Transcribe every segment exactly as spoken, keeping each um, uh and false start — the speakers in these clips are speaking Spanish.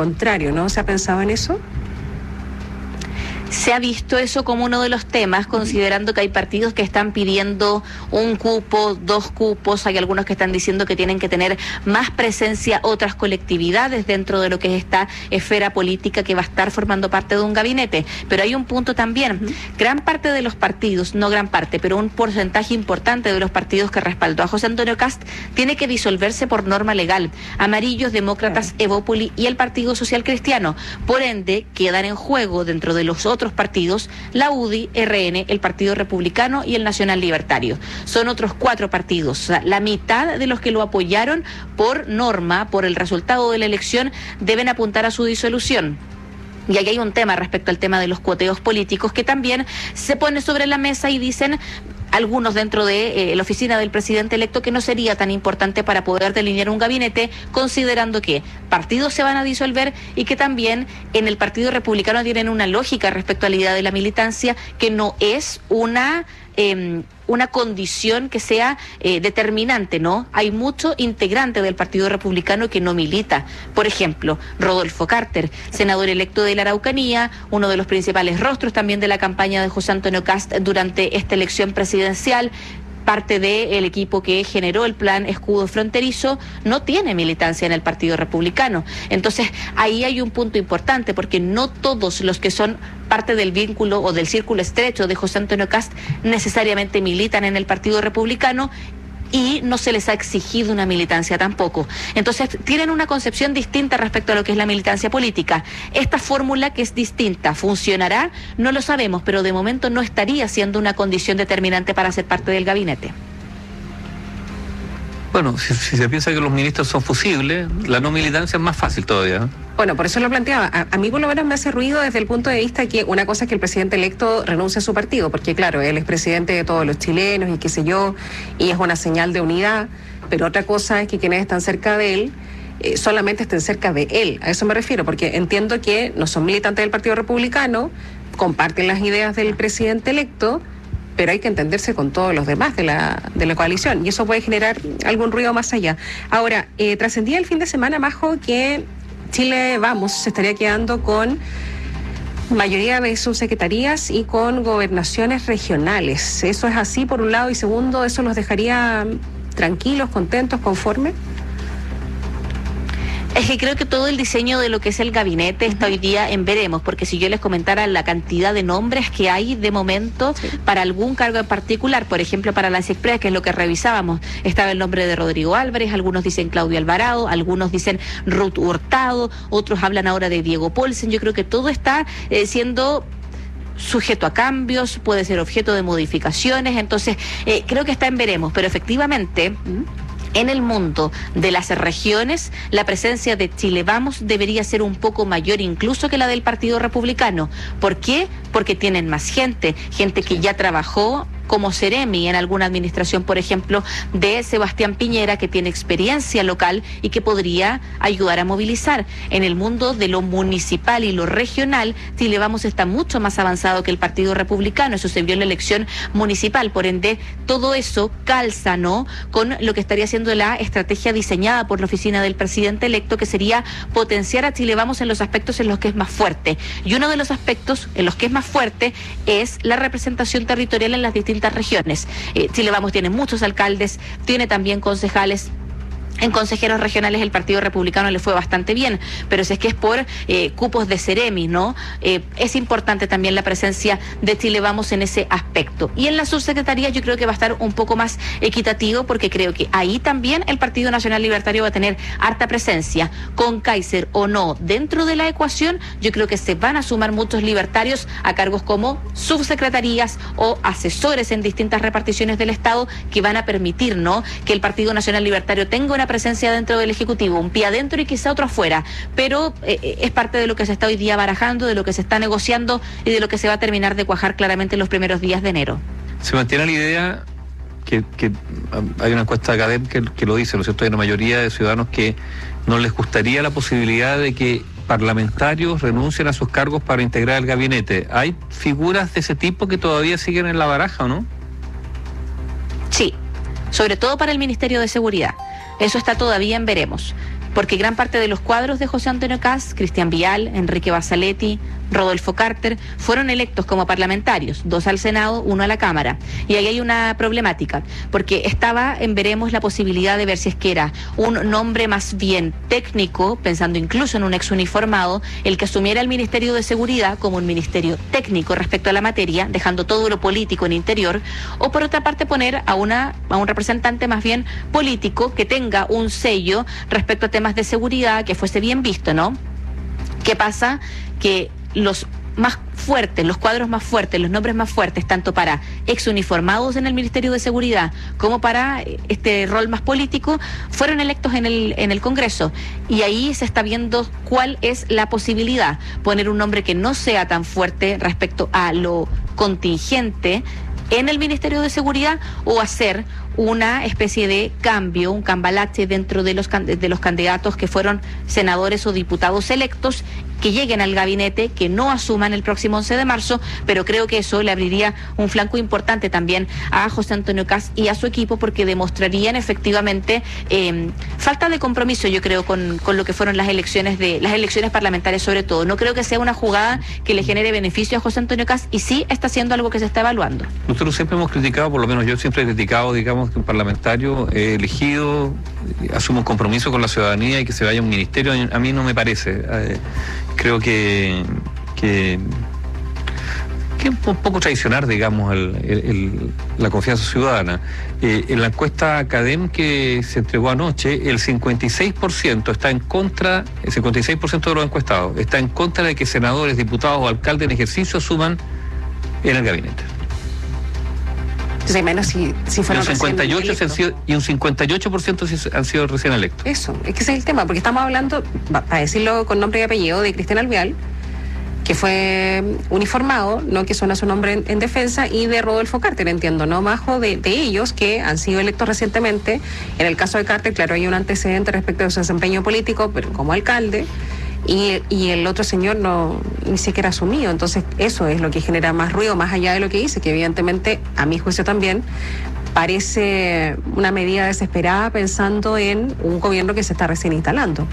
contrario, ¿no? ¿Se ha pensado en eso? Se ha visto eso como uno de los temas, considerando que hay partidos que están pidiendo un cupo, dos cupos, hay algunos que están diciendo que tienen que tener más presencia otras colectividades dentro de lo que es esta esfera política que va a estar formando parte de un gabinete. Pero hay un punto también, uh-huh. gran parte de los partidos, no gran parte, pero un porcentaje importante de los partidos que respaldó a José Antonio Kast tiene que disolverse por norma legal. Amarillos, Demócratas, uh-huh. Evópoli y el Partido Social Cristiano. Por ende, quedan en juego dentro de los otros partidos, la U D I, R N, el Partido Republicano y el Nacional Libertario. Son otros cuatro partidos. O sea, la mitad de los que lo apoyaron por norma, por el resultado de la elección, deben apuntar a su disolución. Y aquí hay un tema respecto al tema de los cuoteos políticos que también se pone sobre la mesa y dicen algunos dentro de eh, la oficina del presidente electo que no sería tan importante para poder delinear un gabinete, considerando que partidos se van a disolver y que también en el Partido Republicano tienen una lógica respecto a la idea de la militancia que no es una eh, una condición que sea eh, determinante, ¿no? Hay mucho integrante del Partido Republicano que no milita. Por ejemplo, Rodolfo Carter, senador electo de la Araucanía, uno de los principales rostros también de la campaña de José Antonio Kast durante esta elección presidencial, parte del equipo que generó el plan Escudo Fronterizo, no tiene militancia en el Partido Republicano. Entonces, ahí hay un punto importante, porque no todos los que son parte del vínculo o del círculo estrecho de José Antonio Kast necesariamente militan en el Partido Republicano, y no se les ha exigido una militancia tampoco. Entonces, tienen una concepción distinta respecto a lo que es la militancia política. Esta fórmula, que es distinta, ¿funcionará? No lo sabemos, pero de momento no estaría siendo una condición determinante para ser parte del gabinete. Bueno, si, si se piensa que los ministros son fusibles, la no militancia es más fácil todavía, ¿no? Bueno, por eso lo planteaba. A, a mí por lo menos me hace ruido desde el punto de vista que una cosa es que el presidente electo renuncie a su partido, porque claro, él es presidente de todos los chilenos y qué sé yo, y es una señal de unidad, pero otra cosa es que quienes están cerca de él eh, solamente estén cerca de él. A eso me refiero, porque entiendo que no son militantes del Partido Republicano, comparten las ideas del presidente electo, pero hay que entenderse con todos los demás de la de la coalición, y eso puede generar algún ruido más allá. Ahora, eh, trascendía el fin de semana, Majo, que Chile Vamos se estaría quedando con mayoría de subsecretarías y con gobernaciones regionales. ¿Eso es así, por un lado? Y segundo, ¿eso los dejaría tranquilos, contentos, conformes? Es que creo que todo el diseño de lo que es el gabinete está hoy día en veremos, porque si yo les comentara la cantidad de nombres que hay de momento sí. para algún cargo en particular, por ejemplo para la CIECPRES, que es lo que revisábamos, estaba el nombre de Rodrigo Álvarez, algunos dicen Claudio Alvarado, algunos dicen Ruth Hurtado, otros hablan ahora de Diego Paulsen. Yo creo que todo está eh, siendo sujeto a cambios, puede ser objeto de modificaciones, entonces eh, creo que está en veremos, pero efectivamente... ¿Mm? En el mundo de las regiones, la presencia de Chile Vamos debería ser un poco mayor incluso que la del Partido Republicano. ¿Por qué? Porque tienen más gente, gente que ya trabajó como Seremi en alguna administración, por ejemplo, de Sebastián Piñera, que tiene experiencia local y que podría ayudar a movilizar. En el mundo de lo municipal y lo regional, Chile Vamos está mucho más avanzado que el Partido Republicano, eso se vio en la elección municipal, por ende, todo eso calza, ¿no?, con lo que estaría siendo la estrategia diseñada por la oficina del presidente electo, que sería potenciar a Chile Vamos en los aspectos en los que es más fuerte. Y uno de los aspectos en los que es más fuerte es la representación territorial en las distintas regiones. Eh, Chile Vamos tiene muchos alcaldes, tiene también concejales. En consejeros regionales el Partido Republicano le fue bastante bien, pero si es que es por eh, cupos de Seremi, ¿no? Eh, es importante también la presencia de Chile Vamos en ese aspecto. Y en la subsecretaría yo creo que va a estar un poco más equitativo, porque creo que ahí también el Partido Nacional Libertario va a tener harta presencia. Con Kaiser o no dentro de la ecuación, yo creo que se van a sumar muchos libertarios a cargos como subsecretarías o asesores en distintas reparticiones del Estado, que van a permitir, ¿no?, que el Partido Nacional Libertario tenga una presencia dentro del Ejecutivo, un pie adentro y quizá otro afuera, pero eh, es parte de lo que se está hoy día barajando, de lo que se está negociando y de lo que se va a terminar de cuajar claramente en los primeros días de enero. Se mantiene la idea que, que hay una encuesta académica que, que lo dice, ¿no es cierto? Hay una mayoría de ciudadanos que no les gustaría la posibilidad de que parlamentarios renuncien a sus cargos para integrar el gabinete. ¿Hay figuras de ese tipo que todavía siguen en la baraja o no? Sí, sobre todo para el Ministerio de Seguridad. Eso está todavía en veremos. porque gran parte de los cuadros de José Antonio Kast, Cristian Vial, Enrique Basaletti, Rodolfo Carter, fueron electos como parlamentarios, dos al Senado, uno a la Cámara. Y ahí hay una problemática, porque estaba en veremos la posibilidad de ver si es que era un nombre más bien técnico, pensando incluso en un exuniformado, el que asumiera el Ministerio de Seguridad como un ministerio técnico respecto a la materia, dejando todo lo político en interior, o por otra parte poner a, una, a un representante más bien político que tenga un sello respecto a temas de seguridad, que fuese bien visto, ¿no? ¿Qué pasa? Que los más fuertes, los cuadros más fuertes, los nombres más fuertes, tanto para exuniformados en el Ministerio de Seguridad como para este rol más político, fueron electos en el, en el Congreso. Y ahí se está viendo cuál es la posibilidad. Poner un nombre que no sea tan fuerte respecto a lo contingente en el Ministerio de Seguridad, o hacer una especie de cambio, un cambalache dentro de los, de los candidatos que fueron senadores o diputados electos, que lleguen al gabinete, que no asuman el próximo once de marzo, pero creo que eso le abriría un flanco importante también a José Antonio Kast y a su equipo, porque demostrarían efectivamente eh, falta de compromiso, yo creo, con, con lo que fueron las elecciones de las elecciones parlamentarias, sobre todo. No creo que sea una jugada que le genere beneficio a José Antonio Kast, y sí está haciendo algo que se está evaluando. Nosotros siempre hemos criticado, por lo menos yo siempre he criticado, digamos, que un parlamentario eh, elegido asume un compromiso con la ciudadanía y que se vaya a un ministerio. A mí no me parece. Eh, creo que, que, que es un poco traicionar, digamos, el, el, el, la confianza ciudadana. Eh, en la encuesta CADEM que se entregó anoche, el cincuenta y seis por ciento está en contra, el cincuenta y seis por ciento de los encuestados está en contra de que senadores, diputados o alcaldes en ejercicio asuman en el gabinete. Entonces, menos si, si fueron cincuenta y ocho han sido, y un cincuenta y ocho por ciento han sido recién electos. Eso, es que ese es el tema, porque estamos hablando, para decirlo con nombre y apellido, de Cristian Alvear, que fue uniformado, no que suena su nombre en, en defensa, y de Rodolfo Carter, entiendo, ¿no? Majo, de, de ellos que han sido electos recientemente. En el caso de Carter, claro, hay un antecedente respecto a su desempeño político, pero como alcalde. Y, y el otro señor no ni siquiera asumió. Entonces eso es lo que genera más ruido, más allá de lo que dice, que evidentemente, a mi juicio también, parece una medida desesperada pensando en un gobierno que se está recién instalando.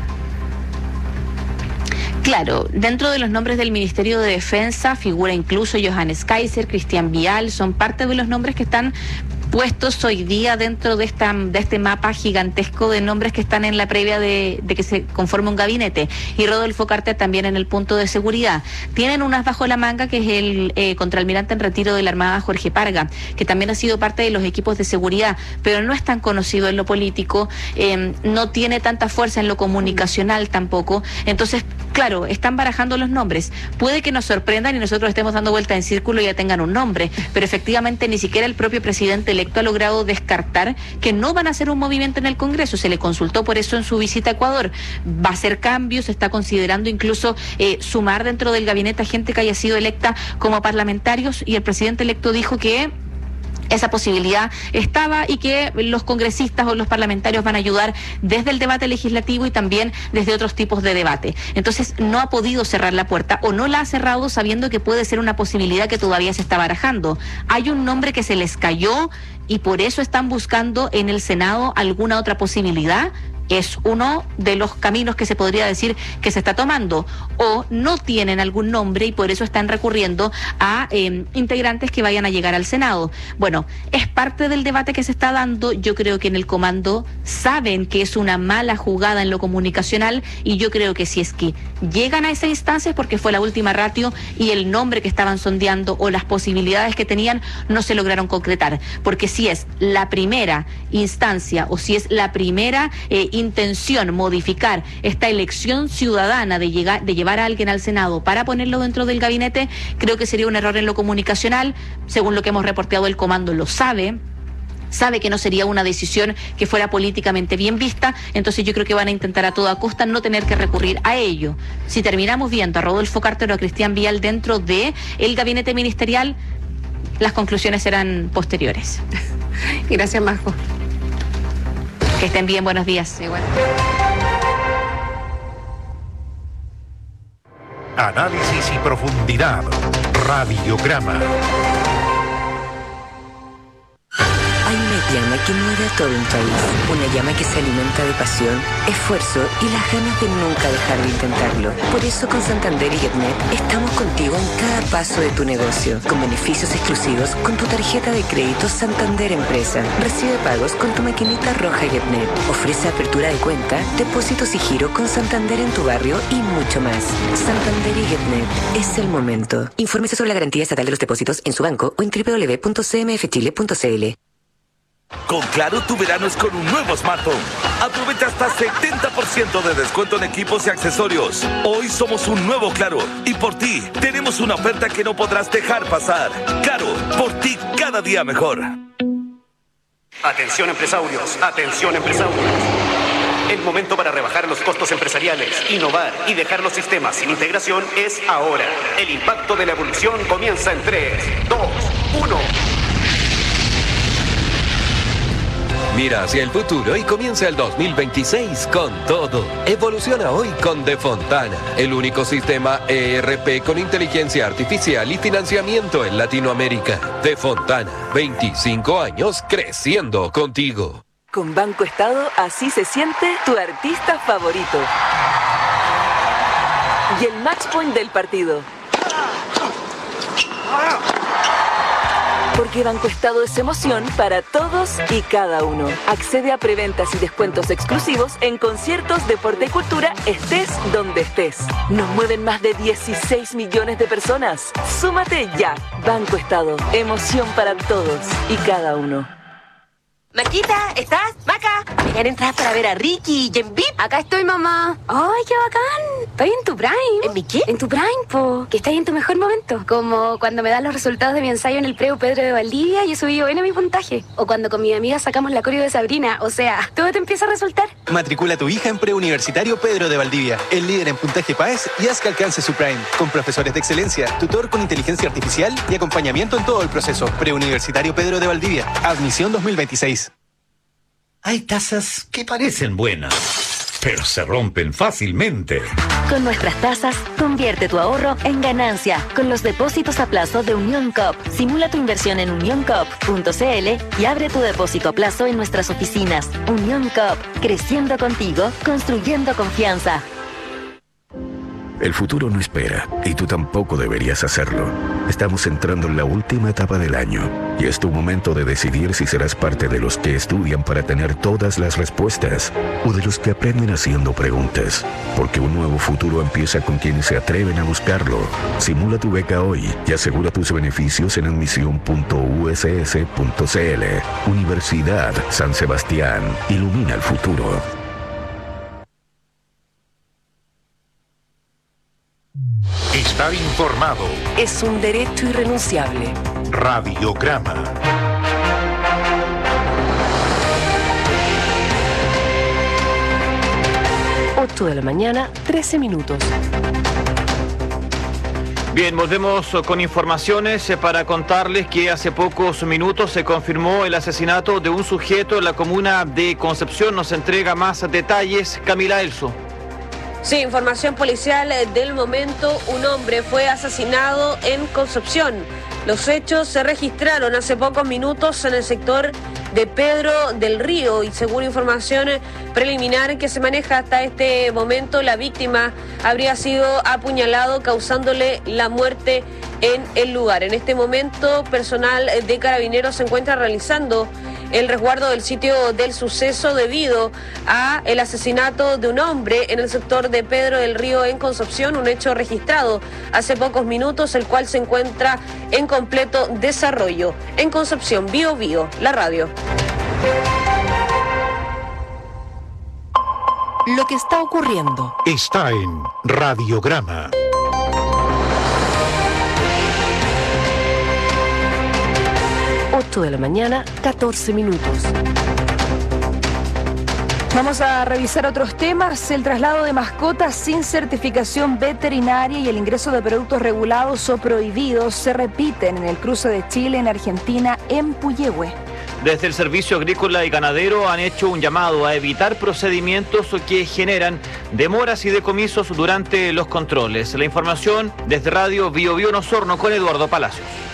Claro, dentro de los nombres del Ministerio de Defensa figura incluso Johannes Kaiser, Cristian Vial, son parte de los nombres que están puestos hoy día dentro de esta de este mapa gigantesco de nombres que están en la previa de, de que se conforme un gabinete. Y Rodolfo Carter también en el punto de seguridad. Tienen unas bajo la manga, que es el eh, contraalmirante en retiro de la Armada, Jorge Parga, que también ha sido parte de los equipos de seguridad, pero no es tan conocido en lo político, eh, no tiene tanta fuerza en lo comunicacional tampoco. Entonces, claro, están barajando los nombres. Puede que nos sorprendan y nosotros estemos dando vuelta en círculo y ya tengan un nombre, pero efectivamente ni siquiera el propio presidente electo ha logrado descartar que no van a hacer un movimiento en el Congreso. Se le consultó por eso en su visita a Ecuador. Va a hacer cambios, se está considerando incluso eh, sumar dentro del gabinete a gente que haya sido electa como parlamentarios, y el presidente electo dijo que esa posibilidad estaba y que los congresistas o los parlamentarios van a ayudar desde el debate legislativo y también desde otros tipos de debate. Entonces no ha podido cerrar la puerta, o no la ha cerrado sabiendo que puede ser una posibilidad que todavía se está barajando. Hay un nombre que se les cayó y por eso están buscando en el Senado alguna otra posibilidad. Es uno de los caminos que se podría decir que se está tomando, o no tienen algún nombre y por eso están recurriendo a eh, integrantes que vayan a llegar al Senado. Bueno, es parte del debate que se está dando. Yo creo que en el comando saben que es una mala jugada en lo comunicacional, y yo creo que si es que llegan a esa instancia es porque fue la última ratio y el nombre que estaban sondeando o las posibilidades que tenían no se lograron concretar, porque si es la primera instancia o si es la primera eh, intención modificar esta elección ciudadana de llegar, de llevar a alguien al Senado para ponerlo dentro del gabinete, creo que sería un error en lo comunicacional. Según lo que hemos reporteado, el comando lo sabe. Sabe que no sería una decisión que fuera políticamente bien vista, entonces yo creo que van a intentar a toda costa no tener que recurrir a ello. Si terminamos viendo a Rodolfo Carter o a Cristian Vial dentro de el gabinete ministerial, las conclusiones serán posteriores. Gracias, Majo. Que estén bien, buenos días. Igual. Análisis y profundidad. Radiograma. Hay llama que mueve a todo un país. Una llama que se alimenta de pasión, esfuerzo y las ganas de nunca dejar de intentarlo. Por eso con Santander y GetNet estamos contigo en cada paso de tu negocio, con beneficios exclusivos con tu tarjeta de crédito Santander Empresa. Recibe pagos con tu maquinita roja GetNet. Ofrece apertura de cuenta, depósitos y giro con Santander en tu barrio y mucho más. Santander y GetNet, es el momento. Infórmese sobre la garantía estatal de los depósitos en su banco o en doble u doble u doble u punto c m f chile punto c l. Con Claro, tu verano es con un nuevo smartphone. Aprovecha hasta setenta por ciento de descuento en equipos y accesorios. Hoy somos un nuevo Claro y por ti tenemos una oferta que no podrás dejar pasar. Claro, por ti cada día mejor. Atención empresarios, atención empresarios. El momento para rebajar los costos empresariales, innovar y dejar los sistemas sin integración es ahora. El impacto de la evolución comienza en tres, dos, uno. Mira hacia el futuro y comienza el dos mil veintiséis con todo. Evoluciona hoy con De Fontana, el único sistema E R P con inteligencia artificial y financiamiento en Latinoamérica. De Fontana, veinticinco años creciendo contigo. Con Banco Estado, así se siente tu artista favorito. Y el match point del partido. Porque Banco Estado es emoción para todos y cada uno. Accede a preventas y descuentos exclusivos en conciertos, deporte y cultura, estés donde estés. Nos mueven más de dieciséis millones de personas. Súmate ya. Banco Estado, emoción para todos y cada uno. Maquita, ¿estás? Maca, llegar entradas para ver a Ricky y en V I P. Acá estoy, mamá. ¡Ay, qué bacán! Estoy en tu prime. ¿En mi qué? En tu prime, po. Que estás en tu mejor momento. Como cuando me dan los resultados de mi ensayo en el Preu Pedro de Valdivia y he subido bien a mi puntaje. O cuando con mi amiga sacamos la coreo de Sabrina. O sea, todo te empieza a resultar. Matricula a tu hija en Preuniversitario Pedro de Valdivia, el líder en puntaje P A E S, y haz que alcance su prime. Con profesores de excelencia, tutor con inteligencia artificial y acompañamiento en todo el proceso. Preuniversitario Pedro de Valdivia. Admisión dos mil veintiséis. Hay tasas que parecen buenas, pero se rompen fácilmente. Con nuestras tasas, convierte tu ahorro en ganancia con los depósitos a plazo de Unión Coop. Simula tu inversión en unión coop punto c l y abre tu depósito a plazo en nuestras oficinas. Unión Coop, creciendo contigo, construyendo confianza. El futuro no espera, y tú tampoco deberías hacerlo. Estamos entrando en la última etapa del año, y es tu momento de decidir si serás parte de los que estudian para tener todas las respuestas, o de los que aprenden haciendo preguntas. Porque un nuevo futuro empieza con quienes se atreven a buscarlo. Simula tu beca hoy y asegura tus beneficios en admisión punto u s s punto c l. Universidad San Sebastián. Ilumina el futuro. Estar informado. Es un derecho irrenunciable. Radiograma. ocho de la mañana, trece minutos. Bien, volvemos con informaciones para contarles que hace pocos minutos se confirmó el asesinato de un sujeto en la comuna de Concepción. Nos entrega más detalles Camila Elso. Sí, información policial del momento. Un hombre fue asesinado en Concepción. Los hechos se registraron hace pocos minutos en el sector de Pedro del Río y según información preliminar que se maneja hasta este momento, la víctima habría sido apuñalado causándole la muerte en el lugar. En este momento, personal de Carabineros se encuentra realizando el resguardo del sitio del suceso debido a el asesinato de un hombre en el sector de Pedro del Río en Concepción, un hecho registrado hace pocos minutos, el cual se encuentra en completo desarrollo. En Concepción, Bio Bio, la radio. Lo que está ocurriendo está en Radiograma. ocho de la mañana, catorce minutos. Vamos a revisar otros temas. El traslado de mascotas sin certificación veterinaria y el ingreso de productos regulados o prohibidos se repiten en el cruce de Chile en Argentina, en Puyehue. Desde el Servicio Agrícola y Ganadero han hecho un llamado a evitar procedimientos que generan demoras y decomisos durante los controles. La información desde Radio Bio Bio Osorno con Eduardo Palacios.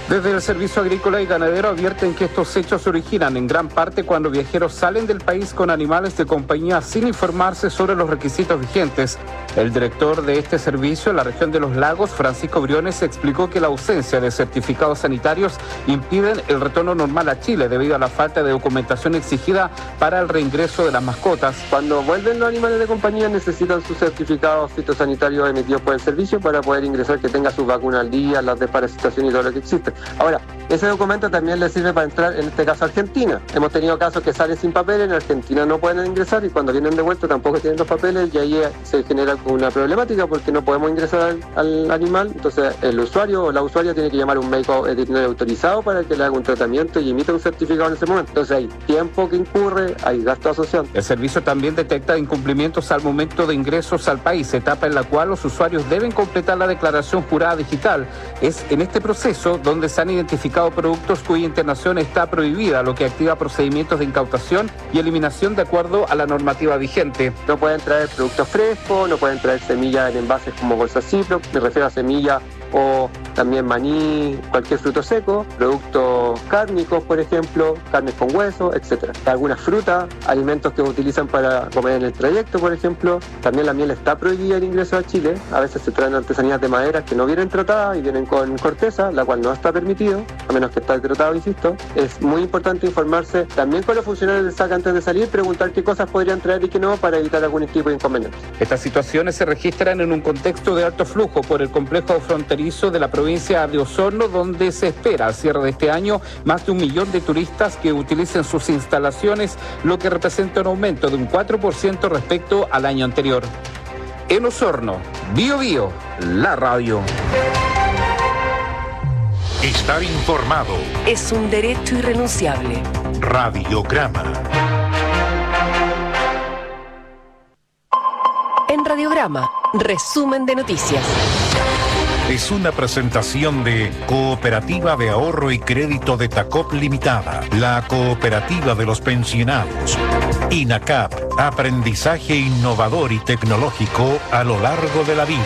Desde el Servicio Agrícola y Ganadero advierten que estos hechos se originan en gran parte cuando viajeros salen del país con animales de compañía sin informarse sobre los requisitos vigentes. El director de este servicio en la región de Los Lagos, Francisco Briones, explicó que la ausencia de certificados sanitarios impiden el retorno normal a Chile debido a la falta de documentación exigida para el reingreso de las mascotas. Cuando vuelven los animales de compañía necesitan sus certificados fitosanitarios emitidos por el servicio para poder ingresar, que tenga sus vacunas al día, las desparasitación y todo lo que existe. Ahora, ese documento también le sirve para entrar, en este caso, a Argentina. Hemos tenido casos que salen sin papeles, en Argentina no pueden ingresar y cuando vienen de vuelta tampoco tienen los papeles y ahí se genera una problemática porque no podemos ingresar al, al animal. Entonces, el usuario o la usuaria tiene que llamar a un médico veterinario autorizado para que le haga un tratamiento y emita un certificado en ese momento. Entonces, hay tiempo que incurre, hay gasto asociado. El servicio también detecta incumplimientos al momento de ingresos al país, etapa en la cual los usuarios deben completar la declaración jurada digital. Es en este proceso donde se han identificado productos cuya internación está prohibida, lo que activa procedimientos de incautación y eliminación de acuerdo a la normativa vigente. No pueden traer productos frescos, no pueden traer semillas en envases como bolsas Ziploc, me refiero a semillas o también maní, cualquier fruto seco, productos cárnicos, por ejemplo, carnes con hueso, etcétera. Algunas frutas, alimentos que utilizan para comer en el trayecto, por ejemplo. También la miel está prohibida el ingreso a Chile. A veces se traen artesanías de madera que no vienen tratadas y vienen con corteza, la cual no está permitido, a menos que esté tratado, insisto. Es muy importante informarse también con los funcionarios del S A C antes de salir, preguntar qué cosas podrían traer y qué no para evitar algún tipo de inconveniente. Estas situaciones se registran en un contexto de alto flujo por el complejo fronterizo de la provincia de Osorno, donde se espera al cierre de este año más de un millón de turistas que utilicen sus instalaciones, lo que representa un aumento de un cuatro por ciento respecto al año anterior. En Osorno, Bio Bio, la radio. Estar informado es un derecho irrenunciable. Radiograma. En Radiograma, resumen de noticias. Es una presentación de Cooperativa de Ahorro y Crédito de Tacop Limitada, la cooperativa de los pensionados. INACAP, aprendizaje innovador y tecnológico a lo largo de la vida.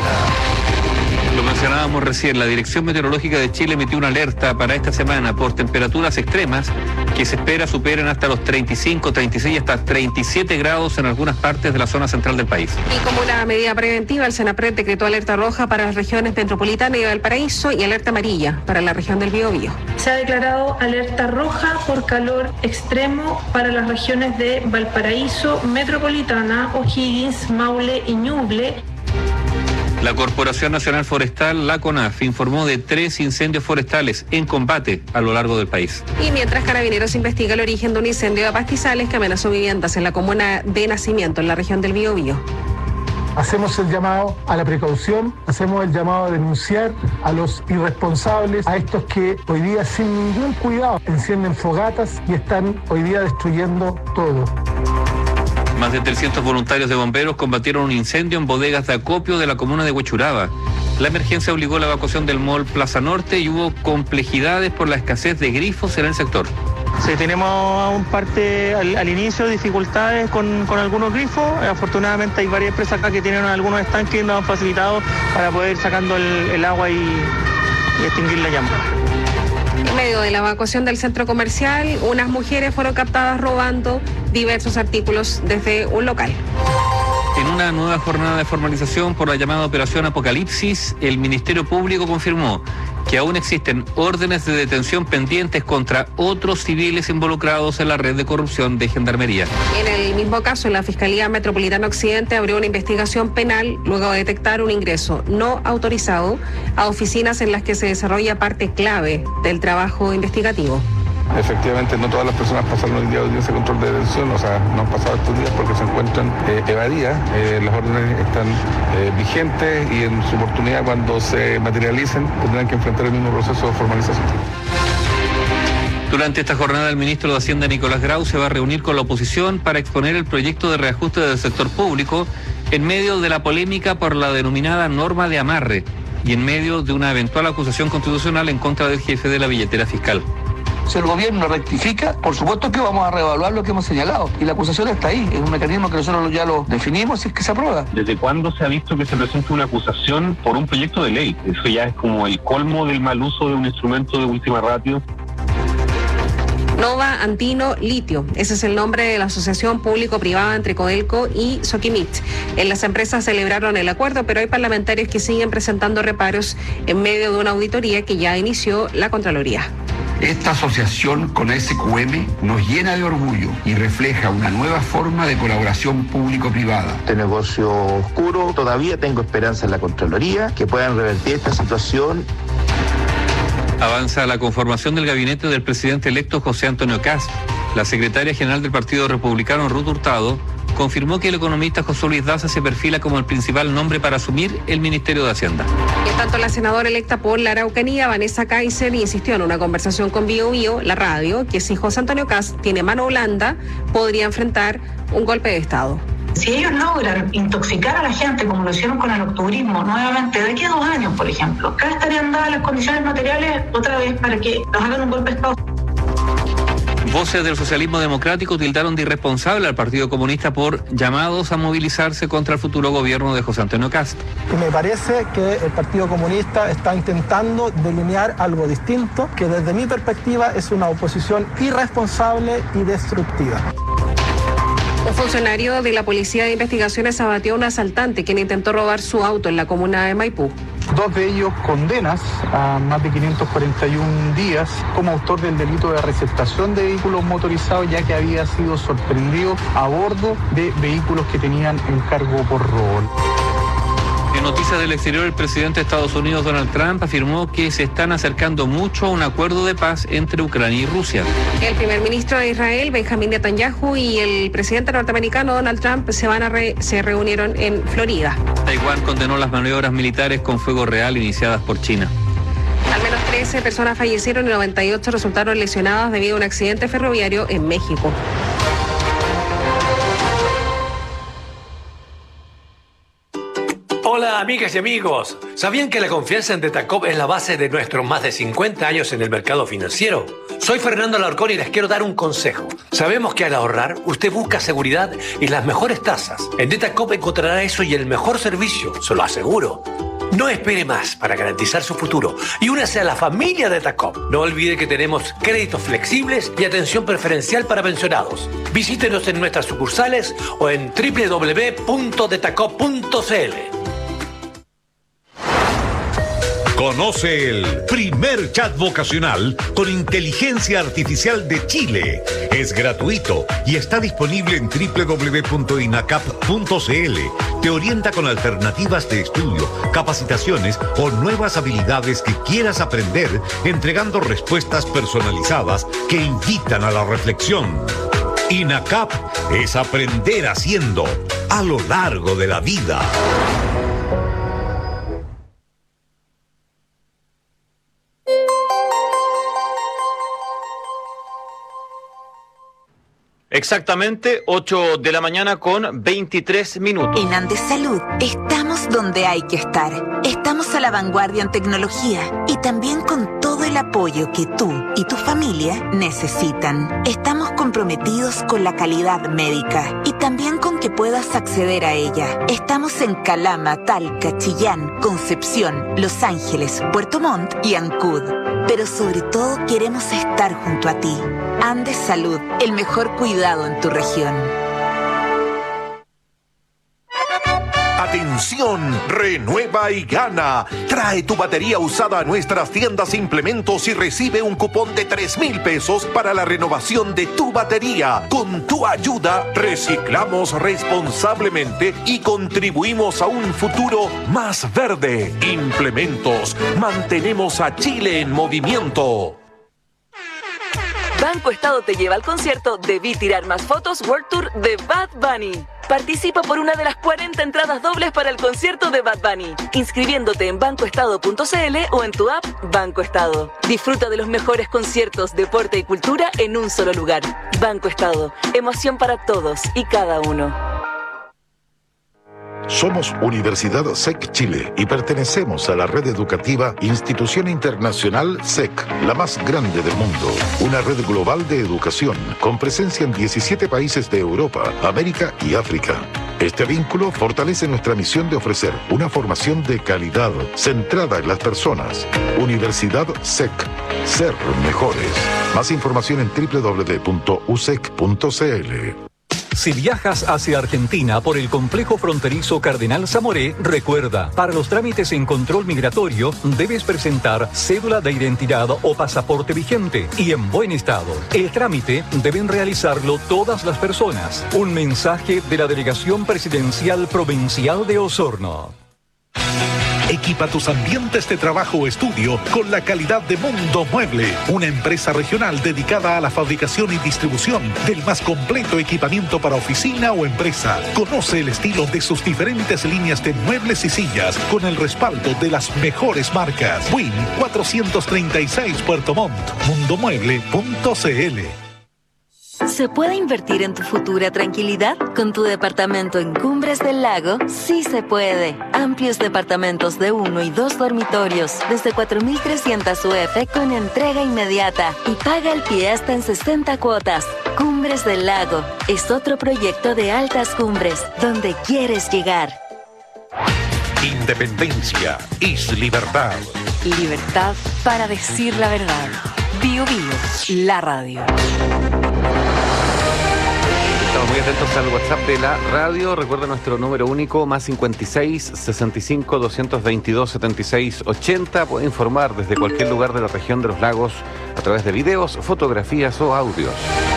Lo mencionábamos recién, la Dirección Meteorológica de Chile emitió una alerta para esta semana por temperaturas extremas que se espera superen hasta los treinta y cinco, treinta y seis, hasta treinta y siete grados en algunas partes de la zona central del país. Y como una medida preventiva, el Senapred decretó alerta roja para las regiones metropolitana y Valparaíso y alerta amarilla para la región del Biobío. Se ha declarado alerta roja por calor extremo para las regiones de Valparaíso, Metropolitana, O'Higgins, Maule y Ñuble. La Corporación Nacional Forestal, la CONAF, informó de tres incendios forestales en combate a lo largo del país. Y mientras Carabineros investiga el origen de un incendio de pastizales que amenazó viviendas en la comuna de Nacimiento, en la región del Biobío. Hacemos el llamado a la precaución, hacemos el llamado a denunciar a los irresponsables, a estos que hoy día sin ningún cuidado encienden fogatas y están hoy día destruyendo todo. Más de trescientos voluntarios de bomberos combatieron un incendio en bodegas de acopio de la comuna de Huechuraba. La emergencia obligó a la evacuación del mall Plaza Norte y hubo complejidades por la escasez de grifos en el sector. Sí, tenemos un parte al, al inicio dificultades con, con algunos grifos. Afortunadamente hay varias empresas acá que tienen algunos estanques que nos han facilitado para poder ir sacando el, el agua y, y extinguir la llama. En medio de la evacuación del centro comercial, unas mujeres fueron captadas robando diversos artículos desde un local. En una nueva jornada de formalización por la llamada Operación Apocalipsis, el Ministerio Público confirmó que aún existen órdenes de detención pendientes contra otros civiles involucrados en la red de corrupción de Gendarmería. En el mismo caso, la Fiscalía Metropolitana Occidente abrió una investigación penal luego de detectar un ingreso no autorizado a oficinas en las que se desarrolla parte clave del trabajo investigativo. Efectivamente, no todas las personas pasaron el día de audiencia de control de detención, o sea, no han pasado estos días porque se encuentran eh, evadidas. Eh, las órdenes están eh, vigentes y en su oportunidad, cuando se materialicen, tendrán que enfrentar el mismo proceso de formalización. Durante esta jornada, el ministro de Hacienda, Nicolás Grau, se va a reunir con la oposición para exponer el proyecto de reajuste del sector público en medio de la polémica por la denominada norma de amarre y en medio de una eventual acusación constitucional en contra del jefe de la billetera fiscal. Si el gobierno rectifica, por supuesto que vamos a reevaluar lo que hemos señalado. Y la acusación está ahí, es un mecanismo que nosotros ya lo definimos y es que se aprueba. ¿Desde cuándo se ha visto que se presenta una acusación por un proyecto de ley? Eso ya es como el colmo del mal uso de un instrumento de última ratio. Nova Antino Litio, ese es el nombre de la asociación público-privada entre Codelco y Soquimich. En las empresas celebraron el acuerdo, pero hay parlamentarios que siguen presentando reparos en medio de una auditoría que ya inició la Contraloría. Esta asociación con S Q M nos llena de orgullo y refleja una nueva forma de colaboración público-privada. Este negocio oscuro, todavía tengo esperanza en la Contraloría que puedan revertir esta situación. Avanza la conformación del gabinete del presidente electo José Antonio Kast. La secretaria general del Partido Republicano, Ruth Hurtado, confirmó que el economista José Luis Daza se perfila como el principal nombre para asumir el Ministerio de Hacienda. En tanto, la senadora electa por la Araucanía, Vanessa Kaiser, insistió en una conversación con Bio Bio, la radio, que si José Antonio Kast tiene mano blanda, podría enfrentar un golpe de Estado. Si ellos logran intoxicar a la gente como lo hicieron con el octubrismo, nuevamente de aquí a dos años, por ejemplo, acá estarían dadas las condiciones materiales otra vez para que nos hagan un golpe de Estado. Voces del socialismo democrático tildaron de irresponsable al Partido Comunista por llamados a movilizarse contra el futuro gobierno de José Antonio Kast. Y me parece que el Partido Comunista está intentando delinear algo distinto, que desde mi perspectiva es una oposición irresponsable y destructiva. Un funcionario de la Policía de Investigaciones abatió a un asaltante quien intentó robar su auto en la comuna de Maipú. Dos de ellos condenas a más de quinientos cuarenta y uno días como autor del delito de receptación de vehículos motorizados, ya que había sido sorprendido a bordo de vehículos que tenían encargo por robo. En noticias del exterior, el presidente de Estados Unidos, Donald Trump, afirmó que se están acercando mucho a un acuerdo de paz entre Ucrania y Rusia. El primer ministro de Israel, Benjamín Netanyahu, y el presidente norteamericano, Donald Trump, se, van a re- se reunieron en Florida. Taiwán condenó las maniobras militares con fuego real iniciadas por China. Al menos trece personas fallecieron y noventa y ocho resultaron lesionadas debido a un accidente ferroviario en México. Hola amigas y amigos, ¿sabían que la confianza en Detacop es la base de nuestros más de cincuenta años en el mercado financiero? Soy Fernando Alarcón y les quiero dar un consejo. Sabemos que al ahorrar, usted busca seguridad y las mejores tasas. En Detacop encontrará eso y el mejor servicio, se lo aseguro. No espere más para garantizar su futuro y únase a la familia Detacop. No olvide que tenemos créditos flexibles y atención preferencial para pensionados. Visítenos en nuestras sucursales o en doble u doble u doble u punto detacop punto c l. Conoce el primer chat vocacional con inteligencia artificial de Chile. Es gratuito y está disponible en doble u doble u doble u punto inacap punto c l. Te orienta con alternativas de estudio, capacitaciones o nuevas habilidades que quieras aprender, entregando respuestas personalizadas que invitan a la reflexión. INACAP es aprender haciendo a lo largo de la vida. Exactamente ocho de la mañana con veintitrés minutos. En Andes Salud estamos donde hay que estar. Estamos a la vanguardia en tecnología y también con todo el apoyo que tú y tu familia necesitan. Estamos comprometidos con la calidad médica y también con que puedas acceder a ella. Estamos en Calama, Talca, Chillán, Concepción, Los Ángeles, Puerto Montt y Ancud. Pero sobre todo queremos estar junto a ti. Andes Salud, el mejor cuidado en tu región. Atención, renueva y gana. Trae tu batería usada a nuestras tiendas e implementos y recibe un cupón de tres mil pesos para la renovación de tu batería. Con tu ayuda, reciclamos responsablemente y contribuimos a un futuro más verde. Implementos, mantenemos a Chile en movimiento. Banco Estado te lleva al concierto Debí Tirar Más Fotos World Tour de Bad Bunny. Participa por una de las cuarenta entradas dobles para el concierto de Bad Bunny, inscribiéndote en banco estado punto c l o en tu app Banco Estado. Disfruta de los mejores conciertos, deporte y cultura en un solo lugar. Banco Estado, emoción para todos y cada uno. Somos Universidad S E C Chile y pertenecemos a la red educativa Institución Internacional S E C, la más grande del mundo. Una red global de educación con presencia en diecisiete países de Europa, América y África. Este vínculo fortalece nuestra misión de ofrecer una formación de calidad centrada en las personas. Universidad S E C. Ser mejores. Más información en doble u doble u doble u punto u s e c punto c l. Si viajas hacia Argentina por el complejo fronterizo Cardenal Zamoré, recuerda, para los trámites en control migratorio debes presentar cédula de identidad o pasaporte vigente y en buen estado. El trámite deben realizarlo todas las personas. Un mensaje de la Delegación Presidencial Provincial de Osorno. Equipa tus ambientes de trabajo o estudio con la calidad de Mundo Mueble, una empresa regional dedicada a la fabricación y distribución del más completo equipamiento para oficina o empresa. Conoce el estilo de sus diferentes líneas de muebles y sillas con el respaldo de las mejores marcas. Win cuatrocientos treinta y seis Puerto Montt, mundomueble punto c l. ¿Se puede invertir en tu futura tranquilidad? Con tu departamento en Cumbres del Lago, sí se puede. Amplios departamentos de uno y dos dormitorios, desde cuatro mil trescientos U F con entrega inmediata y paga el pie hasta en sesenta cuotas. Cumbres del Lago es otro proyecto de Altas Cumbres, donde quieres llegar. Independencia es libertad. Libertad para decir la verdad. Bio Bio, la radio. Estamos muy atentos al WhatsApp de la radio. Recuerda nuestro número único, más cincuenta y seis, sesenta y cinco, doscientos veintidós, setenta y seis, ochenta. Puede informar desde cualquier lugar de la región de los lagos a través de videos, fotografías o audios.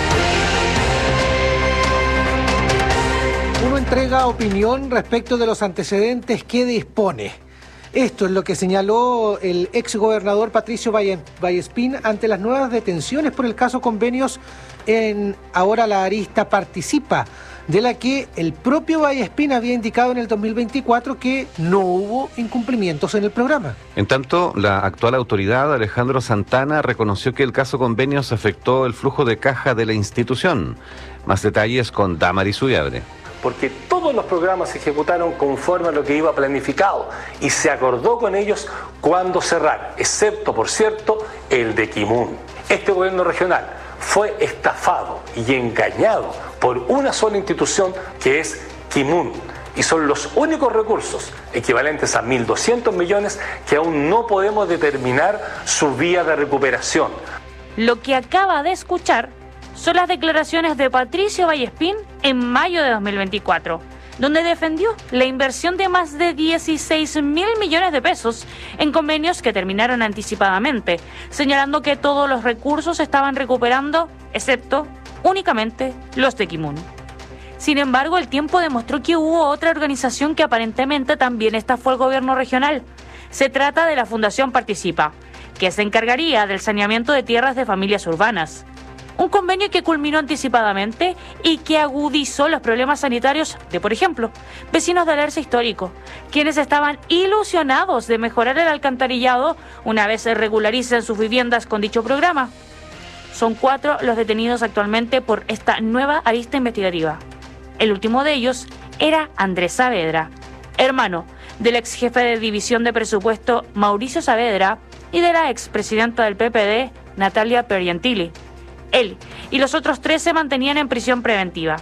Uno entrega opinión respecto de los antecedentes que dispone. Esto es lo que señaló el exgobernador Patricio Valle, Vallespín ante las nuevas detenciones por el caso Convenios en Ahora la Arista Participa, de la que el propio Vallespín había indicado en el dos mil veinticuatro que no hubo incumplimientos en el programa. En tanto, la actual autoridad, Alejandro Santana, reconoció que el caso Convenios afectó el flujo de caja de la institución. Más detalles con Damaris Uyabre. Porque todos los programas se ejecutaron conforme a lo que iba planificado y se acordó con ellos cuándo cerrar, excepto, por cierto, el de Quimun. Este gobierno regional fue estafado y engañado por una sola institución que es Quimun, y son los únicos recursos equivalentes a mil doscientos millones que aún no podemos determinar su vía de recuperación. Lo que acaba de escuchar son las declaraciones de Patricio Vallespín en mayo de dos mil veinticuatro, donde defendió la inversión de más de dieciséis mil millones de pesos en convenios que terminaron anticipadamente, señalando que todos los recursos se estaban recuperando, excepto únicamente los de Quimun. Sin embargo, el tiempo demostró que hubo otra organización que aparentemente también estafó al gobierno regional. Se trata de la Fundación Participa, que se encargaría del saneamiento de tierras de familias urbanas. Un convenio que culminó anticipadamente y que agudizó los problemas sanitarios de, por ejemplo, vecinos del Alerce Histórico, quienes estaban ilusionados de mejorar el alcantarillado una vez se regularicen sus viviendas con dicho programa. Son cuatro los detenidos actualmente por esta nueva arista investigativa. El último de ellos era Andrés Saavedra, hermano del ex jefe de división de presupuesto Mauricio Saavedra y de la expresidenta del P P D, Natalia Pergentili. Él y los otros tres se mantenían en prisión preventiva.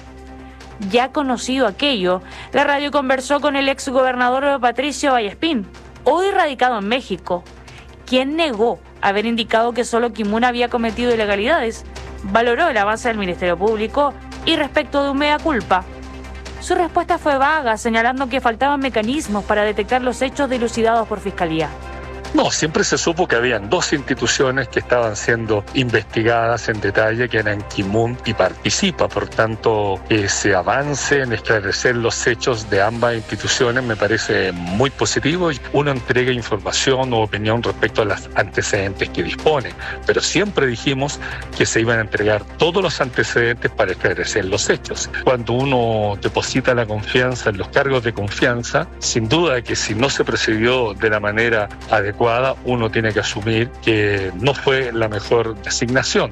Ya conocido aquello, la radio conversó con el exgobernador Patricio Vallespín, hoy radicado en México, quien negó haber indicado que solo Quimun había cometido ilegalidades, valoró el avance del Ministerio Público y respecto de un mea culpa. Su respuesta fue vaga, señalando que faltaban mecanismos para detectar los hechos dilucidados por Fiscalía. No, siempre se supo que habían dos instituciones que estaban siendo investigadas en detalle, que eran Quimun y Participa. Por tanto, ese avance en esclarecer los hechos de ambas instituciones me parece muy positivo. Uno entrega información o opinión respecto a los antecedentes que dispone, pero siempre dijimos que se iban a entregar todos los antecedentes para esclarecer los hechos. Cuando uno deposita la confianza en los cargos de confianza, sin duda que si no se procedió de la manera adecuada, uno tiene que asumir que no fue la mejor designación.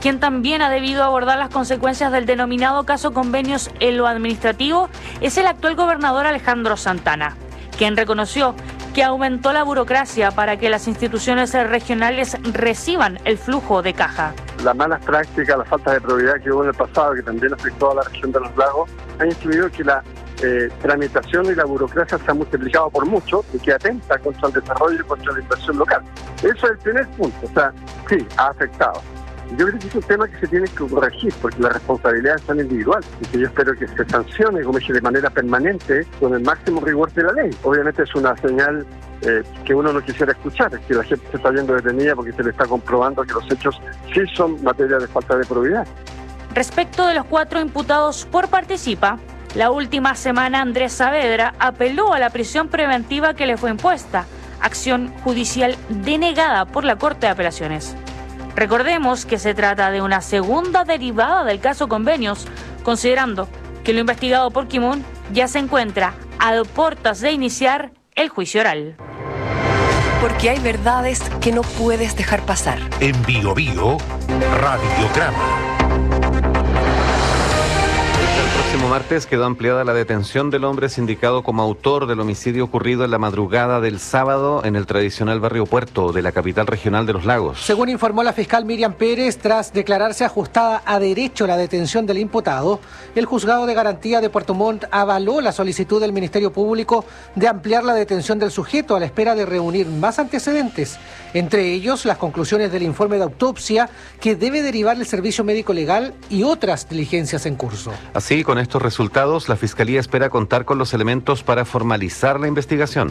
Quien también ha debido abordar las consecuencias del denominado caso Convenios en lo administrativo es el actual gobernador Alejandro Santana, quien reconoció que aumentó la burocracia para que las instituciones regionales reciban el flujo de caja. Las malas prácticas, la falta de probidad que hubo en el pasado, que también afectó a la región de los lagos, han influido que la eh, tramitación y la burocracia se han multiplicado por mucho y que atenta contra el desarrollo y contra la inversión local. Eso es el primer punto, o sea, sí, ha afectado. Yo creo que es un tema que se tiene que corregir porque las responsabilidades son individuales y que yo espero que se sancione, como dije, de manera permanente con el máximo rigor de la ley. Obviamente es una señal eh, que uno no quisiera escuchar, es que la gente se está viendo detenida porque se le está comprobando que los hechos sí son materia de falta de probidad. Respecto de los cuatro imputados por Participa, la última semana Andrés Saavedra apeló a la prisión preventiva que le fue impuesta, acción judicial denegada por la Corte de Apelaciones. Recordemos que se trata de una segunda derivada del caso Convenios, considerando que lo investigado por Kimun ya se encuentra a puertas de iniciar el juicio oral. Porque hay verdades que no puedes dejar pasar. En Bio Bio, Radiograma. El próximo martes quedó ampliada la detención del hombre sindicado como autor del homicidio ocurrido en la madrugada del sábado en el tradicional barrio Puerto de la capital regional de Los Lagos. Según informó la fiscal Miriam Pérez, tras declararse ajustada a derecho la detención del imputado, el juzgado de garantía de Puerto Montt avaló la solicitud del Ministerio Público de ampliar la detención del sujeto a la espera de reunir más antecedentes, entre ellos las conclusiones del informe de autopsia que debe derivar el servicio médico legal y otras diligencias en curso. Así, con estos resultados, la Fiscalía espera contar con los elementos para formalizar la investigación.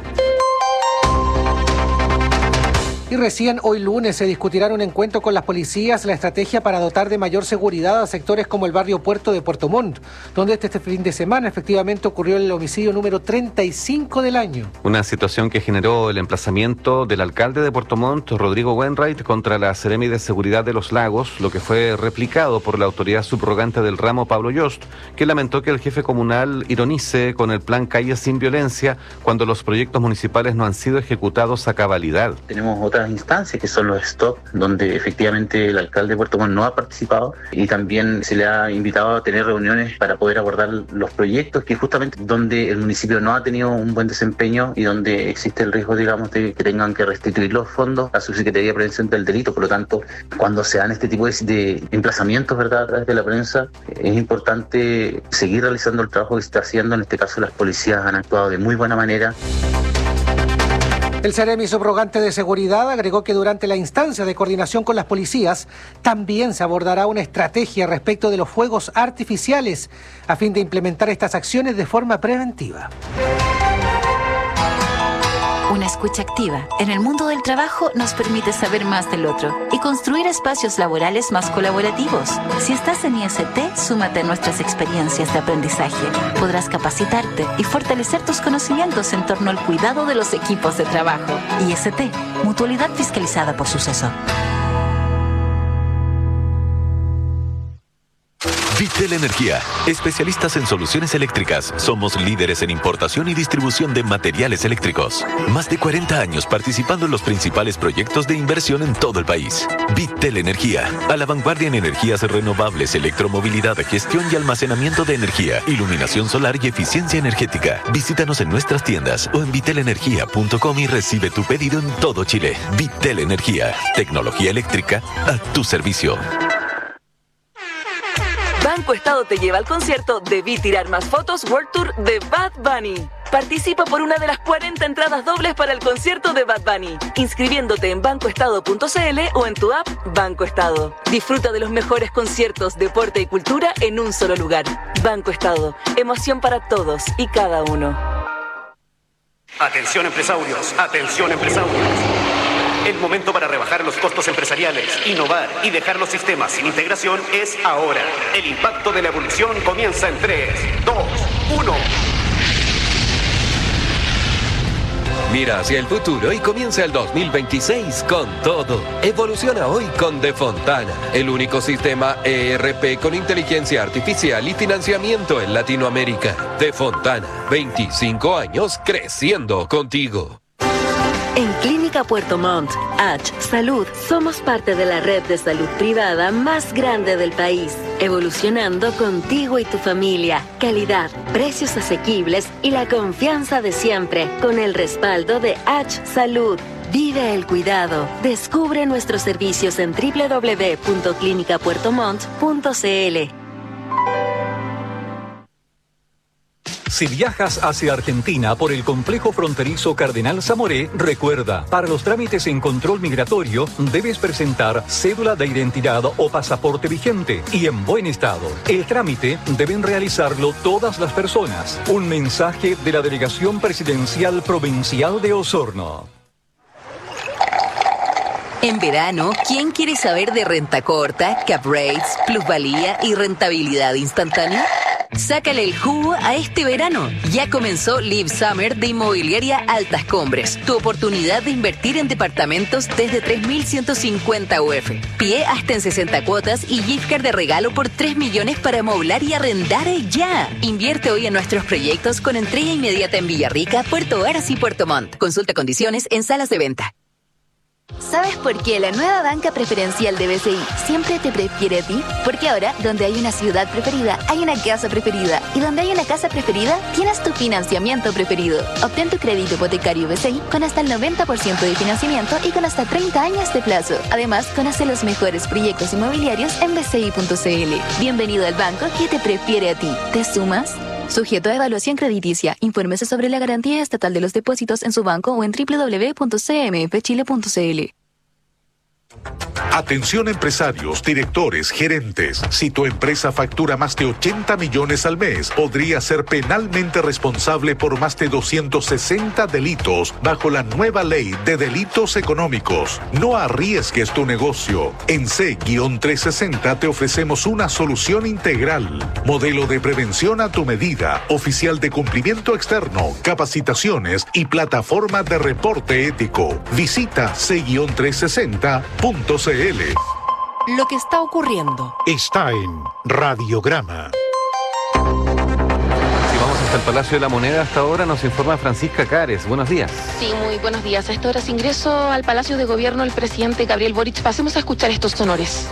Y recién hoy lunes se discutirá un encuentro con las policías la estrategia para dotar de mayor seguridad a sectores como el barrio Puerto de Puerto Montt, donde este, este fin de semana efectivamente ocurrió el homicidio número treinta y cinco del año. Una situación que generó el emplazamiento del alcalde de Puerto Montt, Rodrigo Wainwright, contra la Seremi de Seguridad de Los Lagos, lo que fue replicado por la autoridad subrogante del ramo, Pablo Yost, que lamentó que el jefe comunal ironice con el plan Calles sin Violencia cuando los proyectos municipales no han sido ejecutados a cabalidad. Tenemos otra instancias que son los stop, donde efectivamente el alcalde de Puerto Montt no ha participado y también se le ha invitado a tener reuniones para poder abordar los proyectos que justamente donde el municipio no ha tenido un buen desempeño y donde existe el riesgo, digamos, de que tengan que restituir los fondos a su Secretaría de Prevención del Delito. Por lo tanto, cuando se dan este tipo de, de emplazamientos, ¿verdad?, a través de la prensa, es importante seguir realizando el trabajo que se está haciendo. En este caso, las policías han actuado de muy buena manera. El Seremi subrogante de Seguridad agregó que durante la instancia de coordinación con las policías también se abordará una estrategia respecto de los fuegos artificiales a fin de implementar estas acciones de forma preventiva. Una escucha activa en el mundo del trabajo nos permite saber más del otro y construir espacios laborales más colaborativos. Si estás en I S T, súmate a nuestras experiencias de aprendizaje. Podrás capacitarte y fortalecer tus conocimientos en torno al cuidado de los equipos de trabajo. I S T, mutualidad fiscalizada por Suceso. Vitel Energía, especialistas en soluciones eléctricas. Somos líderes en importación y distribución de materiales eléctricos. Más de cuarenta años participando en los principales proyectos de inversión en todo el país. Vitel Energía, a la vanguardia en energías renovables, electromovilidad, gestión y almacenamiento de energía, iluminación solar y eficiencia energética. Visítanos en nuestras tiendas o en vitel energía punto com y recibe tu pedido en todo Chile. Vitel Energía, tecnología eléctrica a tu servicio. Banco Estado te lleva al concierto Debí Tirar Más Fotos World Tour de Bad Bunny. Participa por una de las cuarenta entradas dobles para el concierto de Bad Bunny, inscribiéndote en banco estado punto c l o en tu app Banco Estado. Disfruta de los mejores conciertos, deporte y cultura en un solo lugar. Banco Estado, emoción para todos y cada uno. Atención empresarios, atención empresarios. El momento para rebajar los costos empresariales, innovar y dejar los sistemas sin integración es ahora. El impacto de la evolución comienza en tres, dos, uno. Mira hacia el futuro y comienza el dos mil veintiséis con todo. Evoluciona hoy con De Fontana, el único sistema E R P con inteligencia artificial y financiamiento en Latinoamérica. De Fontana, veinticinco años creciendo contigo. En Clínica Puerto Montt, H Salud, somos parte de la red de salud privada más grande del país, evolucionando contigo y tu familia. Calidad, precios asequibles y la confianza de siempre, con el respaldo de H Salud. Vive el cuidado. Descubre nuestros servicios en doble u doble u doble u punto clínica puerto montt punto c l. Si viajas hacia Argentina por el complejo fronterizo Cardenal Zamoré, recuerda, para los trámites en control migratorio debes presentar cédula de identidad o pasaporte vigente y en buen estado. El trámite deben realizarlo todas las personas. Un mensaje de la Delegación Presidencial Provincial de Osorno. En verano, ¿quién quiere saber de renta corta, cap rates, plusvalía y rentabilidad instantánea? Sácale el jugo a este verano. Ya comenzó Live Summer de Inmobiliaria Altas Cumbres. Tu oportunidad de invertir en departamentos desde tres mil ciento cincuenta U F. Pie hasta en sesenta cuotas y gift card de regalo por tres millones para amoblar y arrendar ya. Invierte hoy en nuestros proyectos con entrega inmediata en Villarrica, Puerto Varas y Puerto Montt. Consulta condiciones en salas de venta. ¿Sabes por qué la nueva banca preferencial de B C I siempre te prefiere a ti? Porque ahora, donde hay una ciudad preferida, hay una casa preferida. Y donde hay una casa preferida, tienes tu financiamiento preferido. Obtén tu crédito hipotecario B C I con hasta el noventa por ciento de financiamiento y con hasta treinta años de plazo. Además, conoce los mejores proyectos inmobiliarios en b c i punto c l. Bienvenido al banco que te prefiere a ti. ¿Te sumas? Sujeto a evaluación crediticia. Infórmese sobre la garantía estatal de los depósitos en su banco o en doble u doble u doble u punto c m f chile punto c l. Atención empresarios, directores, gerentes. Si tu empresa factura más de ochenta millones al mes, podría ser penalmente responsable por más de doscientos sesenta delitos bajo la nueva ley de delitos económicos. No arriesgues tu negocio. En C trescientos sesenta te ofrecemos una solución integral. Modelo de prevención a tu medida, oficial de cumplimiento externo, capacitaciones y plataforma de reporte ético. Visita C trescientos sesenta punto c l. Lo que está ocurriendo está en Radiograma. Si vamos hasta el Palacio de la Moneda hasta ahora, nos informa Francisca Cares. Buenos días. Sí, muy buenos días. A esta hora se ingreso al Palacio de Gobierno el presidente Gabriel Boric. Pasemos a escuchar estos sonores.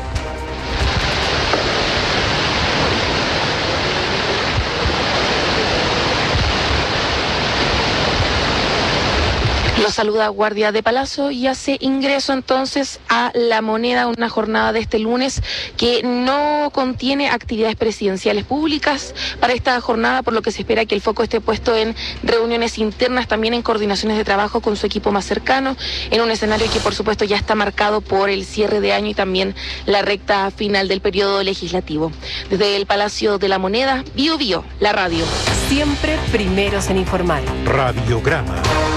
Lo saluda Guardia de Palacio y hace ingreso entonces a La Moneda, una jornada de este lunes que no contiene actividades presidenciales públicas para esta jornada, por lo que se espera que el foco esté puesto en reuniones internas, también en coordinaciones de trabajo con su equipo más cercano, en un escenario que por supuesto ya está marcado por el cierre de año y también la recta final del periodo legislativo. Desde el Palacio de La Moneda, Bio Bio, la radio. Siempre primeros en informar. Radiograma.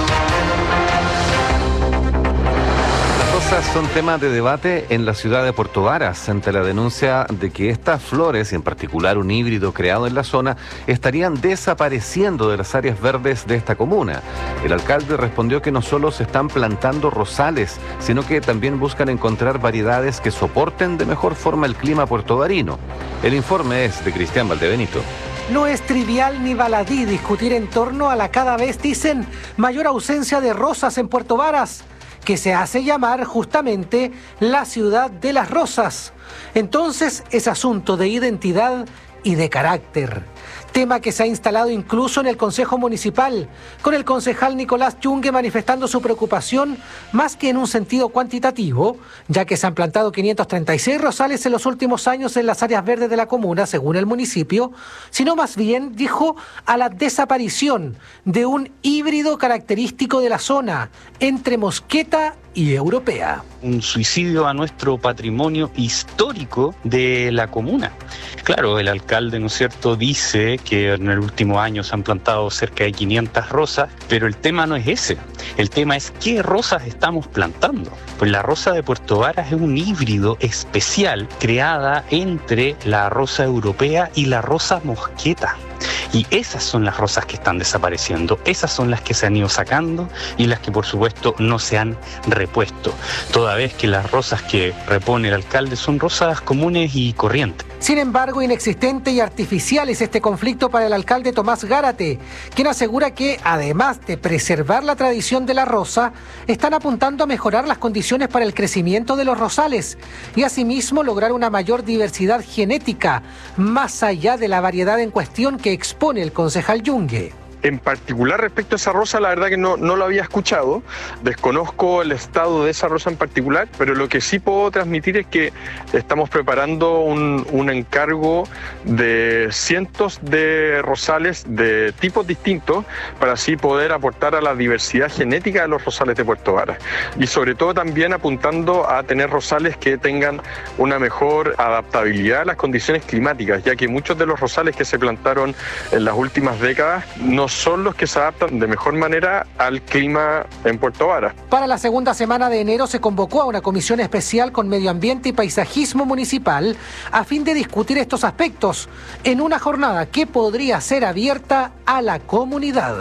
Son temas de debate en la ciudad de Puerto Varas ante la denuncia de que estas flores, y en particular un híbrido creado en la zona, estarían desapareciendo de las áreas verdes de esta comuna. El alcalde respondió que no solo se están plantando rosales, sino que también buscan encontrar variedades que soporten de mejor forma el clima puertovarino. El informe es de Cristian Valdebenito. No es trivial ni baladí discutir en torno a la cada vez, dicen, mayor ausencia de rosas en Puerto Varas, que se hace llamar justamente la ciudad de las rosas. Entonces es asunto de identidad y de carácter. Tema que se ha instalado incluso en el Consejo Municipal, con el concejal Nicolás Yungue manifestando su preocupación más que en un sentido cuantitativo, ya que se han plantado quinientos treinta y seis rosales en los últimos años en las áreas verdes de la comuna, según el municipio, sino más bien, dijo, a la desaparición de un híbrido característico de la zona, entre mosqueta y europea. Un suicidio a nuestro patrimonio histórico de la comuna. Claro, el alcalde, ¿no es cierto?, dice que en el último año se han plantado cerca de quinientas rosas, pero el tema no es ese. El tema es qué rosas estamos plantando. Pues la rosa de Puerto Varas es un híbrido especial creada entre la rosa europea y la rosa mosqueta. Y esas son las rosas que están desapareciendo, esas son las que se han ido sacando y las que por supuesto no se han repuesto, toda vez que las rosas que repone el alcalde son rosas comunes y corrientes. Sin embargo, inexistente y artificial es este conflicto para el alcalde Tomás Gárate, quien asegura que, además de preservar la tradición de la rosa, están apuntando a mejorar las condiciones para el crecimiento de los rosales y asimismo lograr una mayor diversidad genética, más allá de la variedad en cuestión que expone el concejal Yungue. En particular respecto a esa rosa, la verdad que no, no lo había escuchado, desconozco el estado de esa rosa en particular, pero lo que sí puedo transmitir es que estamos preparando un, un encargo de cientos de rosales de tipos distintos para así poder aportar a la diversidad genética de los rosales de Puerto Varas y sobre todo también apuntando a tener rosales que tengan una mejor adaptabilidad a las condiciones climáticas, ya que muchos de los rosales que se plantaron en las últimas décadas no son los que se adaptan de mejor manera al clima en Puerto Varas. Para la segunda semana de enero se convocó a una comisión especial con Medio Ambiente y Paisajismo Municipal a fin de discutir estos aspectos en una jornada que podría ser abierta a la comunidad.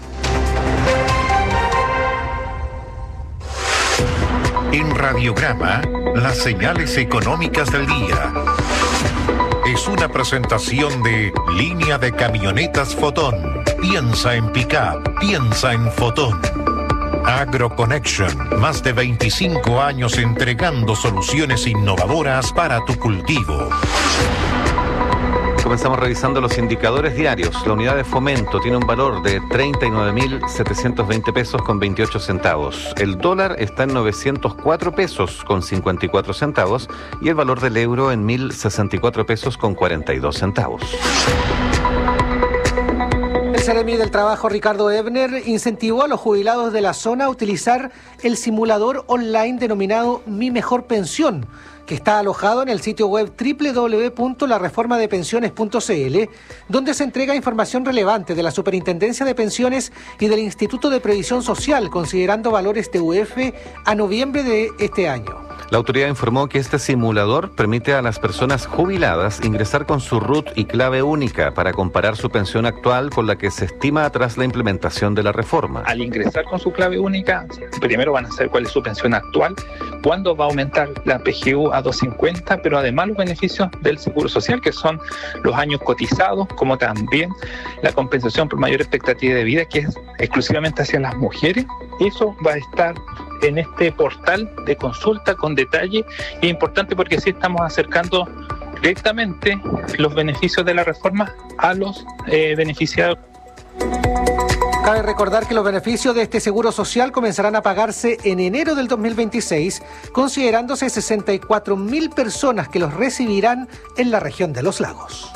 En Radiograma, las señales económicas del día. Es una presentación de Línea de Camionetas Fotón. Piensa en pick-up, piensa en Fotón. AgroConnection, más de veinticinco años entregando soluciones innovadoras para tu cultivo. Comenzamos revisando los indicadores diarios. La unidad de fomento tiene un valor de treinta y nueve mil setecientos veinte pesos con veintiocho centavos. El dólar está en novecientos cuatro pesos con cincuenta y cuatro centavos y el valor del euro en mil sesenta y cuatro pesos con cuarenta y dos centavos. El Seremi del Trabajo, Ricardo Ebner, incentivó a los jubilados de la zona a utilizar el simulador online denominado Mi Mejor Pensión, que está alojado en el sitio web doble u doble u doble u punto la reforma de pensiones punto c l, donde se entrega información relevante de la Superintendencia de Pensiones y del Instituto de Previsión Social, considerando valores de U F a noviembre de este año. La autoridad informó que este simulador permite a las personas jubiladas ingresar con su R U T y clave única para comparar su pensión actual con la que se estima tras la implementación de la reforma. Al ingresar con su clave única, primero van a saber cuál es su pensión actual, cuándo va a aumentar la P G U a doscientos cincuenta, pero además los beneficios del Seguro Social, que son los años cotizados, como también la compensación por mayor expectativa de vida, que es exclusivamente hacia las mujeres. Eso va a estar en este portal de consulta con detalle. Es importante porque así estamos acercando directamente los beneficios de la reforma a los eh, beneficiados. Cabe recordar que los beneficios de este seguro social comenzarán a pagarse en enero del dos mil veintiséis, considerándose sesenta y cuatro mil personas que los recibirán en la región de los lagos.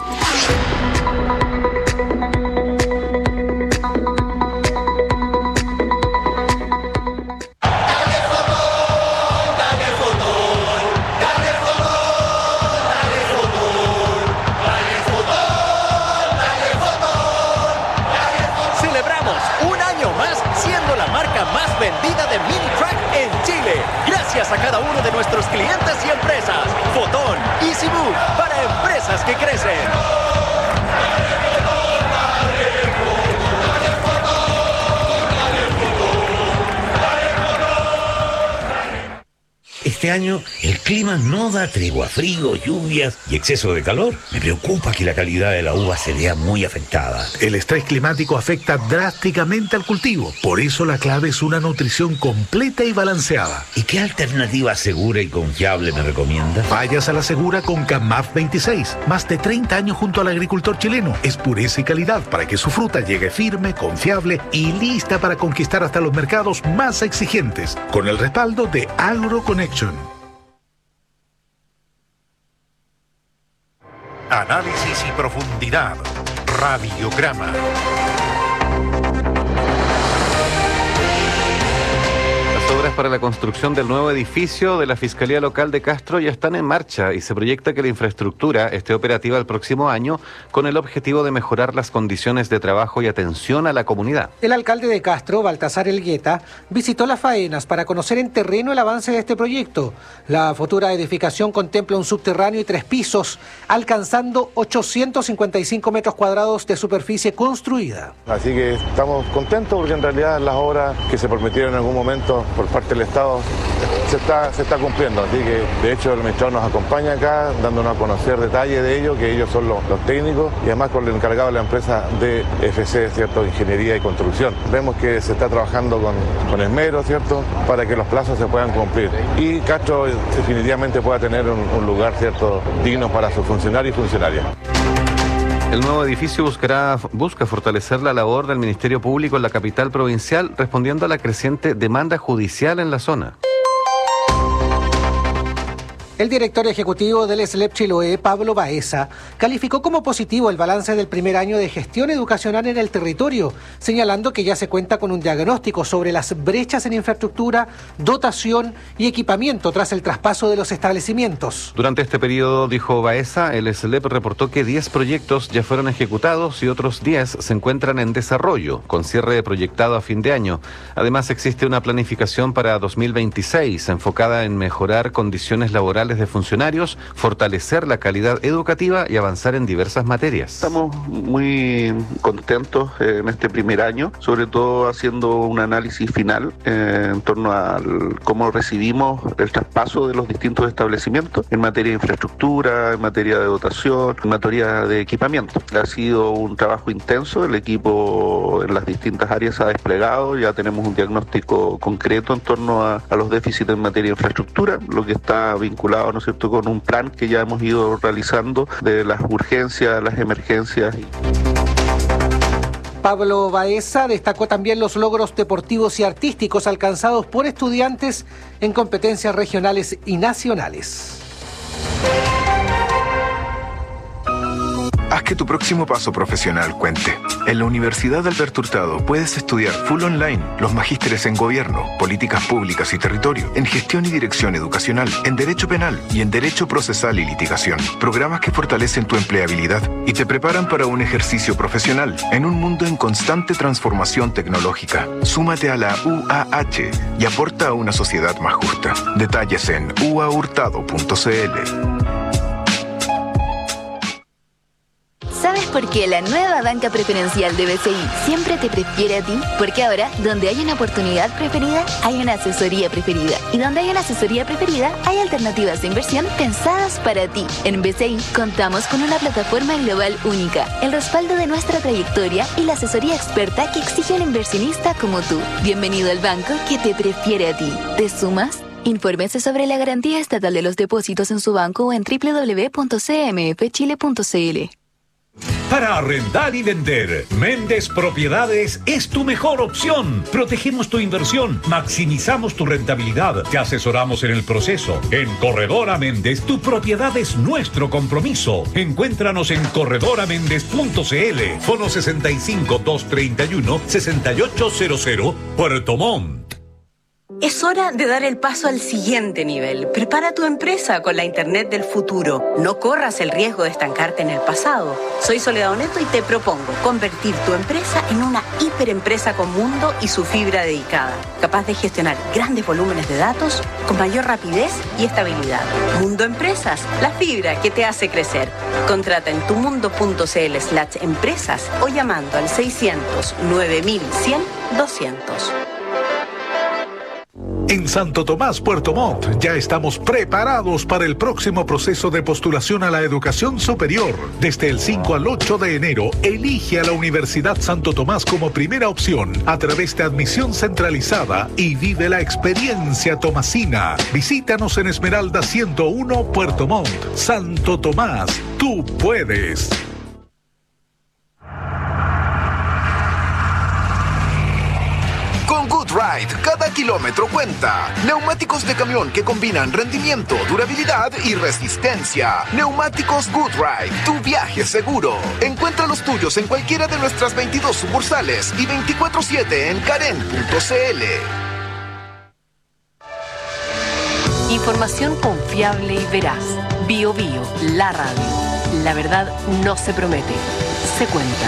Vendida de mini truck en Chile, gracias a cada uno de nuestros clientes y empresas. Fotón, Easy Move, para empresas que crecen. Este año el clima no da tregua, frío, lluvias y exceso de calor. Me preocupa que la calidad de la uva se vea muy afectada. El estrés climático afecta drásticamente al cultivo. Por eso la clave es una nutrición completa y balanceada. ¿Y qué alternativa segura y confiable me recomienda? Vayas a la segura con Camaf veintiséis. Más de treinta años junto al agricultor chileno. Es pureza y calidad para que su fruta llegue firme, confiable y lista para conquistar hasta los mercados más exigentes. Con el respaldo de AgroConnection. Análisis y profundidad. Radiograma. Las obras para la construcción del nuevo edificio de la Fiscalía Local de Castro ya están en marcha y se proyecta que la infraestructura esté operativa el próximo año con el objetivo de mejorar las condiciones de trabajo y atención a la comunidad. El alcalde de Castro, Baltasar Elgueta, visitó las faenas para conocer en terreno el avance de este proyecto. La futura edificación contempla un subterráneo y tres pisos, alcanzando ochocientos cincuenta y cinco metros cuadrados de superficie construida. Así que estamos contentos porque en realidad las obras que se prometieron en algún momento por parte del Estado se está, se está cumpliendo. Así que, de hecho, el administrador nos acompaña acá, dándonos a conocer detalles de ello, que ellos son los, los técnicos, y además con el encargado de la empresa de F C, ¿cierto?, Ingeniería y Construcción. Vemos que se está trabajando con, con esmero, ¿cierto?, para que los plazos se puedan cumplir. Y Castro definitivamente pueda tener un, un lugar, ¿cierto?, digno para sus funcionarios y funcionarias. El nuevo edificio buscará, busca fortalecer la labor del Ministerio Público en la capital provincial, respondiendo a la creciente demanda judicial en la zona. El director ejecutivo del S L E P Chiloé, Pablo Baeza, calificó como positivo el balance del primer año de gestión educacional en el territorio, señalando que ya se cuenta con un diagnóstico sobre las brechas en infraestructura, dotación y equipamiento tras el traspaso de los establecimientos. Durante este periodo, dijo Baeza, el S L E P reportó que diez proyectos ya fueron ejecutados y otros diez se encuentran en desarrollo, con cierre proyectado a fin de año. Además, existe una planificación para dos mil veintiséis enfocada en mejorar condiciones laborales de funcionarios, fortalecer la calidad educativa y avanzar en diversas materias. Estamos muy contentos eh, en este primer año, sobre todo haciendo un análisis final eh, en torno a cómo recibimos el traspaso de los distintos establecimientos en materia de infraestructura, en materia de dotación, en materia de equipamiento. Ha sido un trabajo intenso, el equipo en las distintas áreas se ha desplegado, ya tenemos un diagnóstico concreto en torno a, a los déficits en materia de infraestructura, lo que está vinculado, ¿no es cierto?, con un plan que ya hemos ido realizando de las urgencias, las emergencias. Pablo Baeza destacó también los logros deportivos y artísticos alcanzados por estudiantes en competencias regionales y nacionales. Haz que tu próximo paso profesional cuente. En la Universidad Alberto Hurtado puedes estudiar full online los magísteres en Gobierno, Políticas Públicas y Territorio, en Gestión y Dirección Educacional, en Derecho Penal y en Derecho Procesal y Litigación. Programas que fortalecen tu empleabilidad y te preparan para un ejercicio profesional en un mundo en constante transformación tecnológica. Súmate a la U A H y aporta a una sociedad más justa. Detalles en u a hurtado punto c l. ¿Sabes por qué la nueva banca preferencial de B C I siempre te prefiere a ti? Porque ahora, donde hay una oportunidad preferida, hay una asesoría preferida. Y donde hay una asesoría preferida, hay alternativas de inversión pensadas para ti. En B C I contamos con una plataforma global única, el respaldo de nuestra trayectoria y la asesoría experta que exige un inversionista como tú. Bienvenido al banco que te prefiere a ti. ¿Te sumas? Infórmese sobre la garantía estatal de los depósitos en su banco o en doble u doble u doble u punto c m f chile punto c l. Para arrendar y vender, Méndez Propiedades es tu mejor opción. Protegemos tu inversión, maximizamos tu rentabilidad, te asesoramos en el proceso. En Corredora Méndez, tu propiedad es nuestro compromiso. Encuéntranos en corredora méndez punto c l, fono sesenta y cinco, doscientos treinta y uno, sesenta y ocho cero cero, Puerto Montt. Es hora de dar el paso al siguiente nivel. Prepara tu empresa con la Internet del futuro. No corras el riesgo de estancarte en el pasado. Soy Soledad Oneto y te propongo convertir tu empresa en una hiperempresa con mundo y su fibra dedicada, capaz de gestionar grandes volúmenes de datos con mayor rapidez y estabilidad. Mundo Empresas, la fibra que te hace crecer. Contrata en tumundo punto c l slash empresas o llamando al seiscientos, nueve mil cien, doscientos. En Santo Tomás, Puerto Montt, ya estamos preparados para el próximo proceso de postulación a la educación superior. Desde el cinco al ocho de enero, elige a la Universidad Santo Tomás como primera opción a través de admisión centralizada y vive la experiencia tomasina. Visítanos en Esmeralda ciento uno, Puerto Montt. Santo Tomás, tú puedes. Con GoodRide, cada kilómetro cuenta. Neumáticos de camión que combinan rendimiento, durabilidad y resistencia. Neumáticos GoodRide, tu viaje seguro. Encuentra los tuyos en cualquiera de nuestras veintidós sucursales y veinticuatro siete en karen punto c l. Información confiable y veraz. Bio Bio, la radio. La verdad no se promete, se cuenta.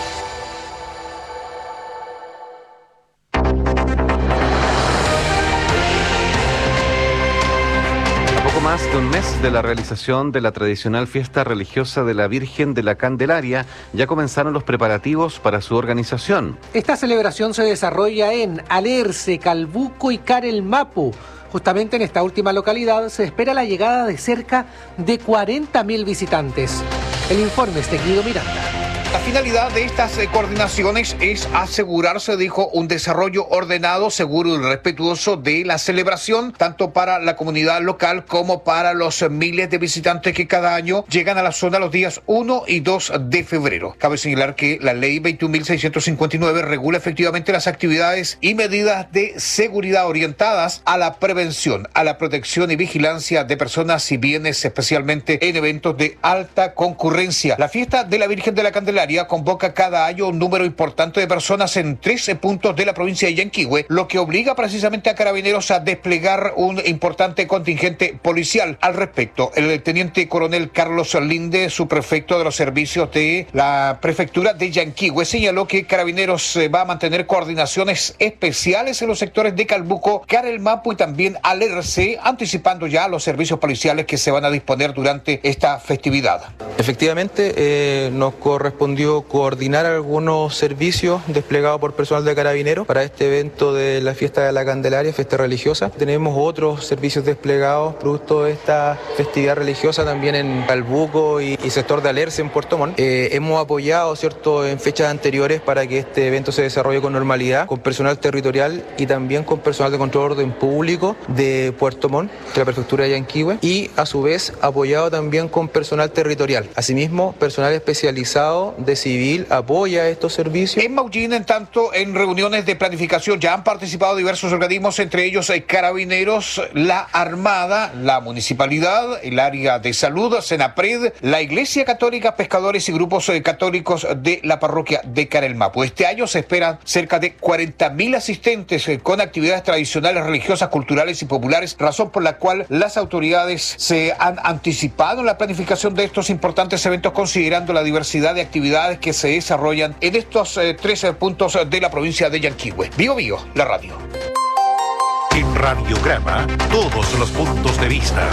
Más de un mes de la realización de la tradicional fiesta religiosa de la Virgen de la Candelaria, ya comenzaron los preparativos para su organización. Esta celebración se desarrolla en Alerce, Calbuco y Carelmapo, Justamente en esta última localidad se espera la llegada de cerca de cuarenta mil visitantes. El informe es de Guido Miranda. La finalidad de estas eh, coordinaciones es asegurarse, dijo, un desarrollo ordenado, seguro y respetuoso de la celebración, tanto para la comunidad local como para los miles de visitantes que cada año llegan a la zona los días uno y dos de febrero. Cabe señalar que la ley veintiún mil seiscientos cincuenta y nueve regula efectivamente las actividades y medidas de seguridad orientadas a la prevención, a la protección y vigilancia de personas y bienes, especialmente en eventos de alta concurrencia. La fiesta de la Virgen de la Candelaria convoca cada año un número importante de personas en trece puntos de la provincia de Yanquihue, lo que obliga precisamente a Carabineros a desplegar un importante contingente policial. Al respecto, el teniente coronel Carlos Linde, subprefecto de los servicios de la prefectura de Yanquihue, señaló que Carabineros va a mantener coordinaciones especiales en los sectores de Calbuco, Carelmapu y también Alerce, anticipando ya los servicios policiales que se van a disponer durante esta festividad. Efectivamente, eh, nos correspondió coordinar algunos servicios desplegados por personal de Carabineros para este evento de la fiesta de la Candelaria, fiesta religiosa. Tenemos otros servicios desplegados producto de esta festividad religiosa también en Calbuco y, y sector de Alerce en Puerto Montt. Eh, hemos apoyado, ¿cierto?, en fechas anteriores para que este evento se desarrolle con normalidad, con personal territorial y también con personal de control de orden público de Puerto Montt, de la prefectura de Yanquihue, y a su vez apoyado también con personal territorial. Asimismo, personal especializado de civil apoya estos servicios. En Maullín, en tanto, en reuniones de planificación ya han participado diversos organismos, entre ellos hay Carabineros, la Armada, la Municipalidad, el área de salud, Senapred, la Iglesia Católica, pescadores y grupos católicos de la parroquia de Carelmapu. Este año se esperan cerca de cuarenta mil asistentes con actividades tradicionales, religiosas, culturales y populares, razón por la cual las autoridades se han anticipado en la planificación de estos importantes eventos, considerando la diversidad de actividades que se desarrollan en estos eh, trece puntos de la provincia de Yanquihue. Vivo Vivo, la radio. En Radiograma, todos los puntos de vista.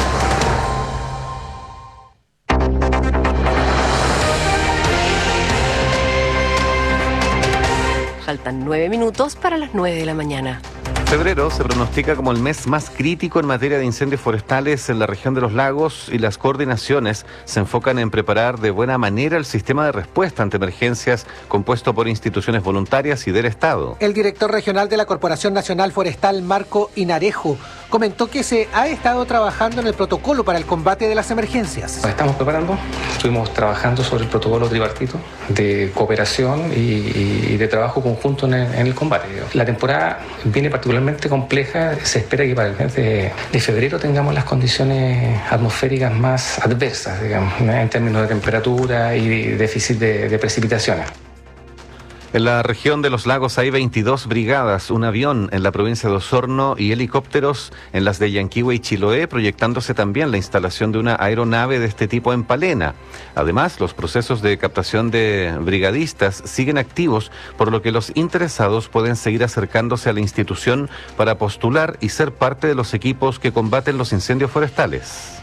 Faltan nueve minutos para las nueve de la mañana. Febrero se pronostica como el mes más crítico en materia de incendios forestales en la región de los lagos y las coordinaciones se enfocan en preparar de buena manera el sistema de respuesta ante emergencias compuesto por instituciones voluntarias y del Estado. El director regional de la Corporación Nacional Forestal, Marco Inarejo, comentó que se ha estado trabajando en el protocolo para el combate de las emergencias. Nos estamos preparando, estuvimos trabajando sobre el protocolo tripartito de cooperación y, y de trabajo conjunto en el, en el combate. La temporada viene particularmente compleja, se espera que para el mes de, de febrero tengamos las condiciones atmosféricas más adversas, digamos, en términos de temperatura y de déficit de, de precipitaciones. En la región de los lagos hay veintidós brigadas, un avión en la provincia de Osorno y helicópteros en las de Yanquihue y Chiloé, proyectándose también la instalación de una aeronave de este tipo en Palena. Además, los procesos de captación de brigadistas siguen activos, por lo que los interesados pueden seguir acercándose a la institución para postular y ser parte de los equipos que combaten los incendios forestales.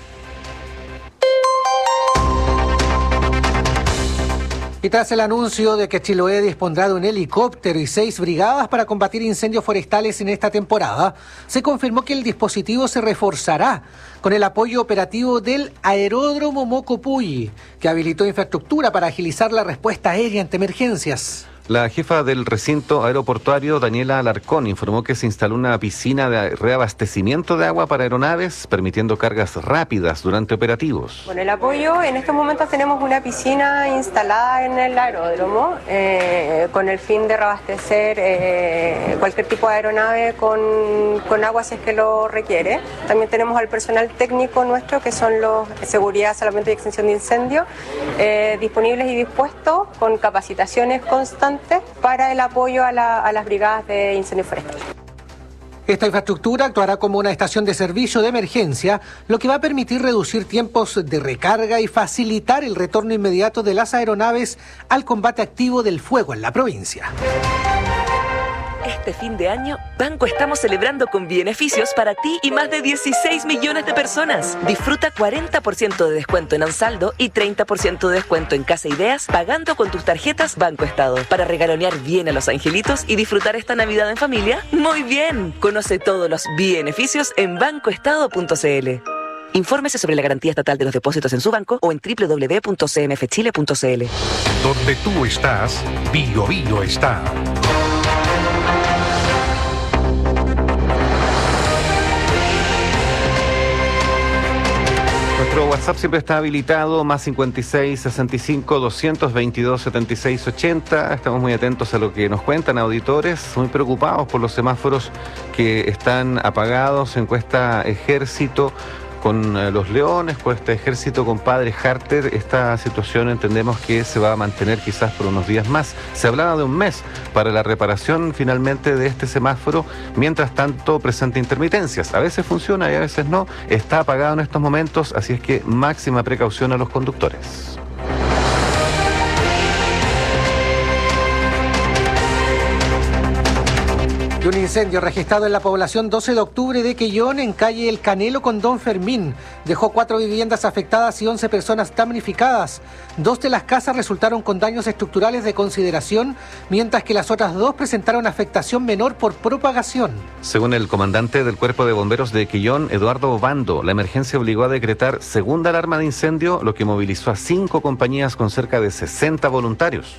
Y tras el anuncio de que Chiloé dispondrá de un helicóptero y seis brigadas para combatir incendios forestales en esta temporada, se confirmó que el dispositivo se reforzará con el apoyo operativo del Aeródromo Mocopuyi, que habilitó infraestructura para agilizar la respuesta aérea ante emergencias. La jefa del recinto aeroportuario, Daniela Alarcón, informó que se instaló una piscina de reabastecimiento de agua para aeronaves, permitiendo cargas rápidas durante operativos. Bueno, el apoyo, en estos momentos tenemos una piscina instalada en el aeródromo eh, con el fin de reabastecer eh, cualquier tipo de aeronave con, con agua si es que lo requiere. También tenemos al personal técnico nuestro, que son los seguridad, salvamento y extinción de incendios, eh, disponibles y dispuestos con capacitaciones constantes para el apoyo a, la, a las brigadas de incendios forestales. Esta infraestructura actuará como una estación de servicio de emergencia, lo que va a permitir reducir tiempos de recarga y facilitar el retorno inmediato de las aeronaves al combate activo del fuego en la provincia. Este fin de año, Banco estamos celebrando con beneficios para ti y más de dieciséis millones de personas. Disfruta cuarenta por ciento de descuento en Ansaldo y treinta por ciento de descuento en Casa Ideas pagando con tus tarjetas Banco Estado. Para regalonear bien a los angelitos y disfrutar esta Navidad en familia, ¡muy bien! Conoce todos los beneficios en banco estado punto c l. Infórmese sobre la garantía estatal de los depósitos en su banco o en doble u doble u doble u punto c m f chile punto c l. Donde tú estás, Bio Bio está. Nuestro WhatsApp siempre está habilitado, más cincuenta y seis, sesenta y cinco, doscientos veintidós, setenta y seis, ochenta. Estamos muy atentos a lo que nos cuentan auditores, muy preocupados por los semáforos que están apagados. Encuesta Ejército con eh, los Leones, Encuesta Ejército con Padre Harter. Esta situación entendemos que se va a mantener quizás por unos días más. Se hablaba de un mes para la reparación finalmente de este semáforo. Mientras tanto presenta intermitencias. A veces funciona y a veces no. Está apagado en estos momentos, así es que máxima precaución a los conductores. Y un incendio registrado en la población doce de octubre de Quellón, en calle El Canelo con Don Fermín. Dejó cuatro viviendas afectadas y once personas damnificadas. Dos de las casas resultaron con daños estructurales de consideración, mientras que las otras dos presentaron afectación menor por propagación. Según el comandante del Cuerpo de Bomberos de Quellón, Eduardo Obando, la emergencia obligó a decretar segunda alarma de incendio, lo que movilizó a cinco compañías con cerca de sesenta voluntarios.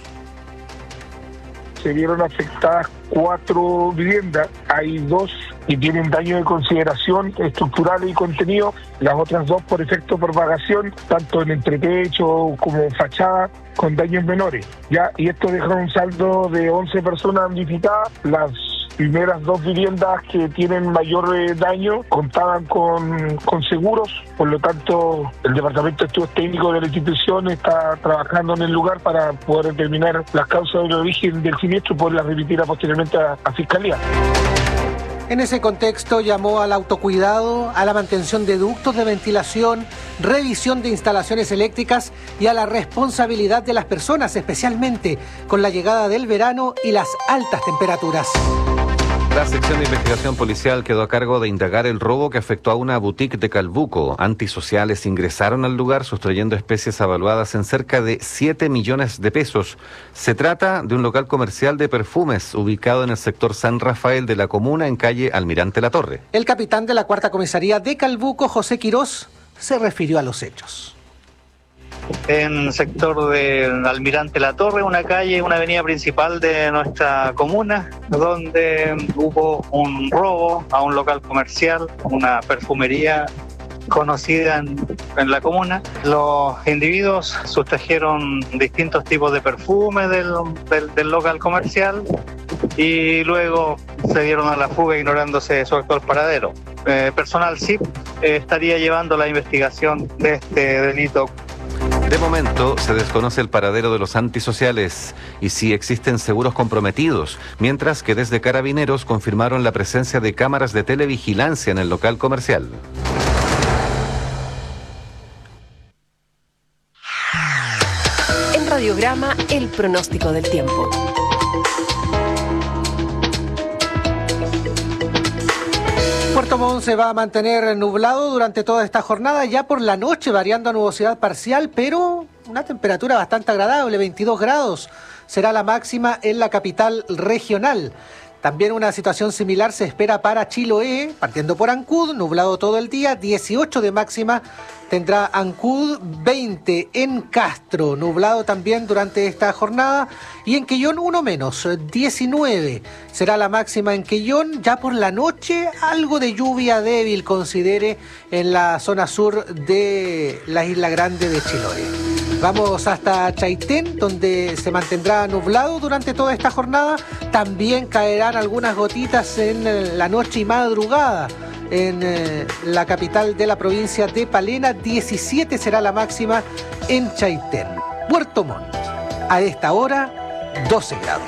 Se vieron afectadas cuatro viviendas, hay dos que tienen daño de consideración estructural y contenido, las otras dos por efecto de propagación, tanto en entretecho como fachada, con daños menores. Ya, y esto deja un saldo de once personas damnificadas. Las primeras dos viviendas que tienen mayor eh, daño contaban con, con seguros, por lo tanto el Departamento de Estudios Técnicos de la institución está trabajando en el lugar para poder determinar las causas del origen del siniestro y poderlas remitir posteriormente a, a Fiscalía. En ese contexto llamó al autocuidado, a la mantención de ductos de ventilación, revisión de instalaciones eléctricas y a la responsabilidad de las personas, especialmente con la llegada del verano y las altas temperaturas. La sección de investigación policial quedó a cargo de indagar el robo que afectó a una boutique de Calbuco. Antisociales ingresaron al lugar sustrayendo especies avaluadas en cerca de siete millones de pesos. Se trata de un local comercial de perfumes ubicado en el sector San Rafael de la comuna, en calle Almirante Latorre. El capitán de la cuarta comisaría de Calbuco, José Quirós, se refirió a los hechos. En el sector de Almirante La Torre, una calle, una avenida principal de nuestra comuna, donde hubo un robo a un local comercial, una perfumería conocida en, en la comuna. Los individuos sustrajeron distintos tipos de perfumes del, del, del local comercial y luego se dieron a la fuga ignorándose su actual paradero. Eh, personal S I P eh, estaría llevando la investigación de este delito. De momento se desconoce el paradero de los antisociales y si existen seguros comprometidos, mientras que desde Carabineros confirmaron la presencia de cámaras de televigilancia en el local comercial. En Radiograma, el pronóstico del tiempo. Puerto Montt se va a mantener nublado durante toda esta jornada, ya por la noche variando a nubosidad parcial, pero una temperatura bastante agradable, veintidós grados será la máxima en la capital regional. También una situación similar se espera para Chiloé, partiendo por Ancud, nublado todo el día, dieciocho de máxima tendrá Ancud, veinte en Castro, nublado también durante esta jornada, y en Quellón uno menos, diecinueve será la máxima en Quellón. Ya por la noche algo de lluvia débil considere en la zona sur de la Isla Grande de Chiloé. Vamos hasta Chaitén, donde se mantendrá nublado durante toda esta jornada. También caerán algunas gotitas en la noche y madrugada en eh, la capital de la provincia de Palena. diecisiete será la máxima en Chaitén. Puerto Montt, a esta hora, doce grados.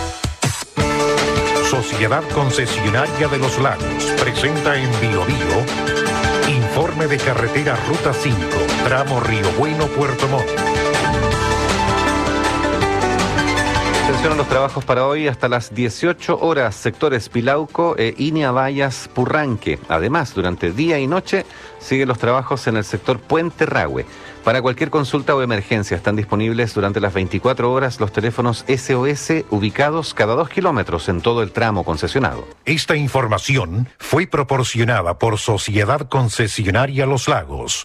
Sociedad Concesionaria de los Lagos presenta en Bio Bio informe de carretera Ruta cinco, tramo Río Bueno, Puerto Montt. Atención a los trabajos para hoy hasta las dieciocho horas, sectores Pilauco e Inia Vallas Purranque. Además, durante día y noche siguen los trabajos en el sector Puente Rahue. Para cualquier consulta o emergencia están disponibles durante las veinticuatro horas los teléfonos S O S ubicados cada dos kilómetros en todo el tramo concesionado. Esta información fue proporcionada por Sociedad Concesionaria Los Lagos.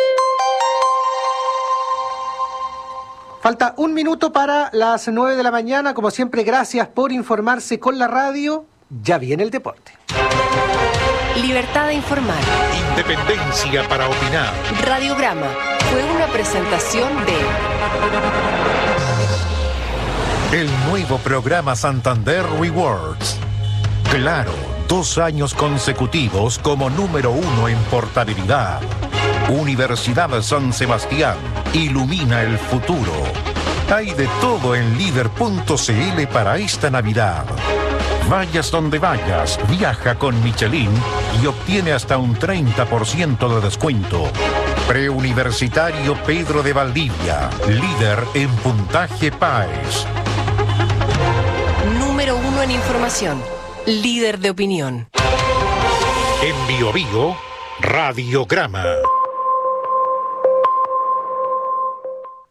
Falta un minuto para las nueve de la mañana. Como siempre, gracias por informarse con la radio. Ya viene el deporte. Libertad de informar. Independencia para opinar. Radiograma fue una presentación de... El nuevo programa Santander Rewards. Claro, dos años consecutivos como número uno en portabilidad. Universidad San Sebastián. Ilumina el futuro. Hay de todo en líder punto c l para esta Navidad. Vayas donde vayas, viaja con Michelin y obtiene hasta un treinta por ciento de descuento. Preuniversitario Pedro de Valdivia, líder en puntaje PAES. Número uno en información, líder de opinión. En Bio Bio, Radiograma.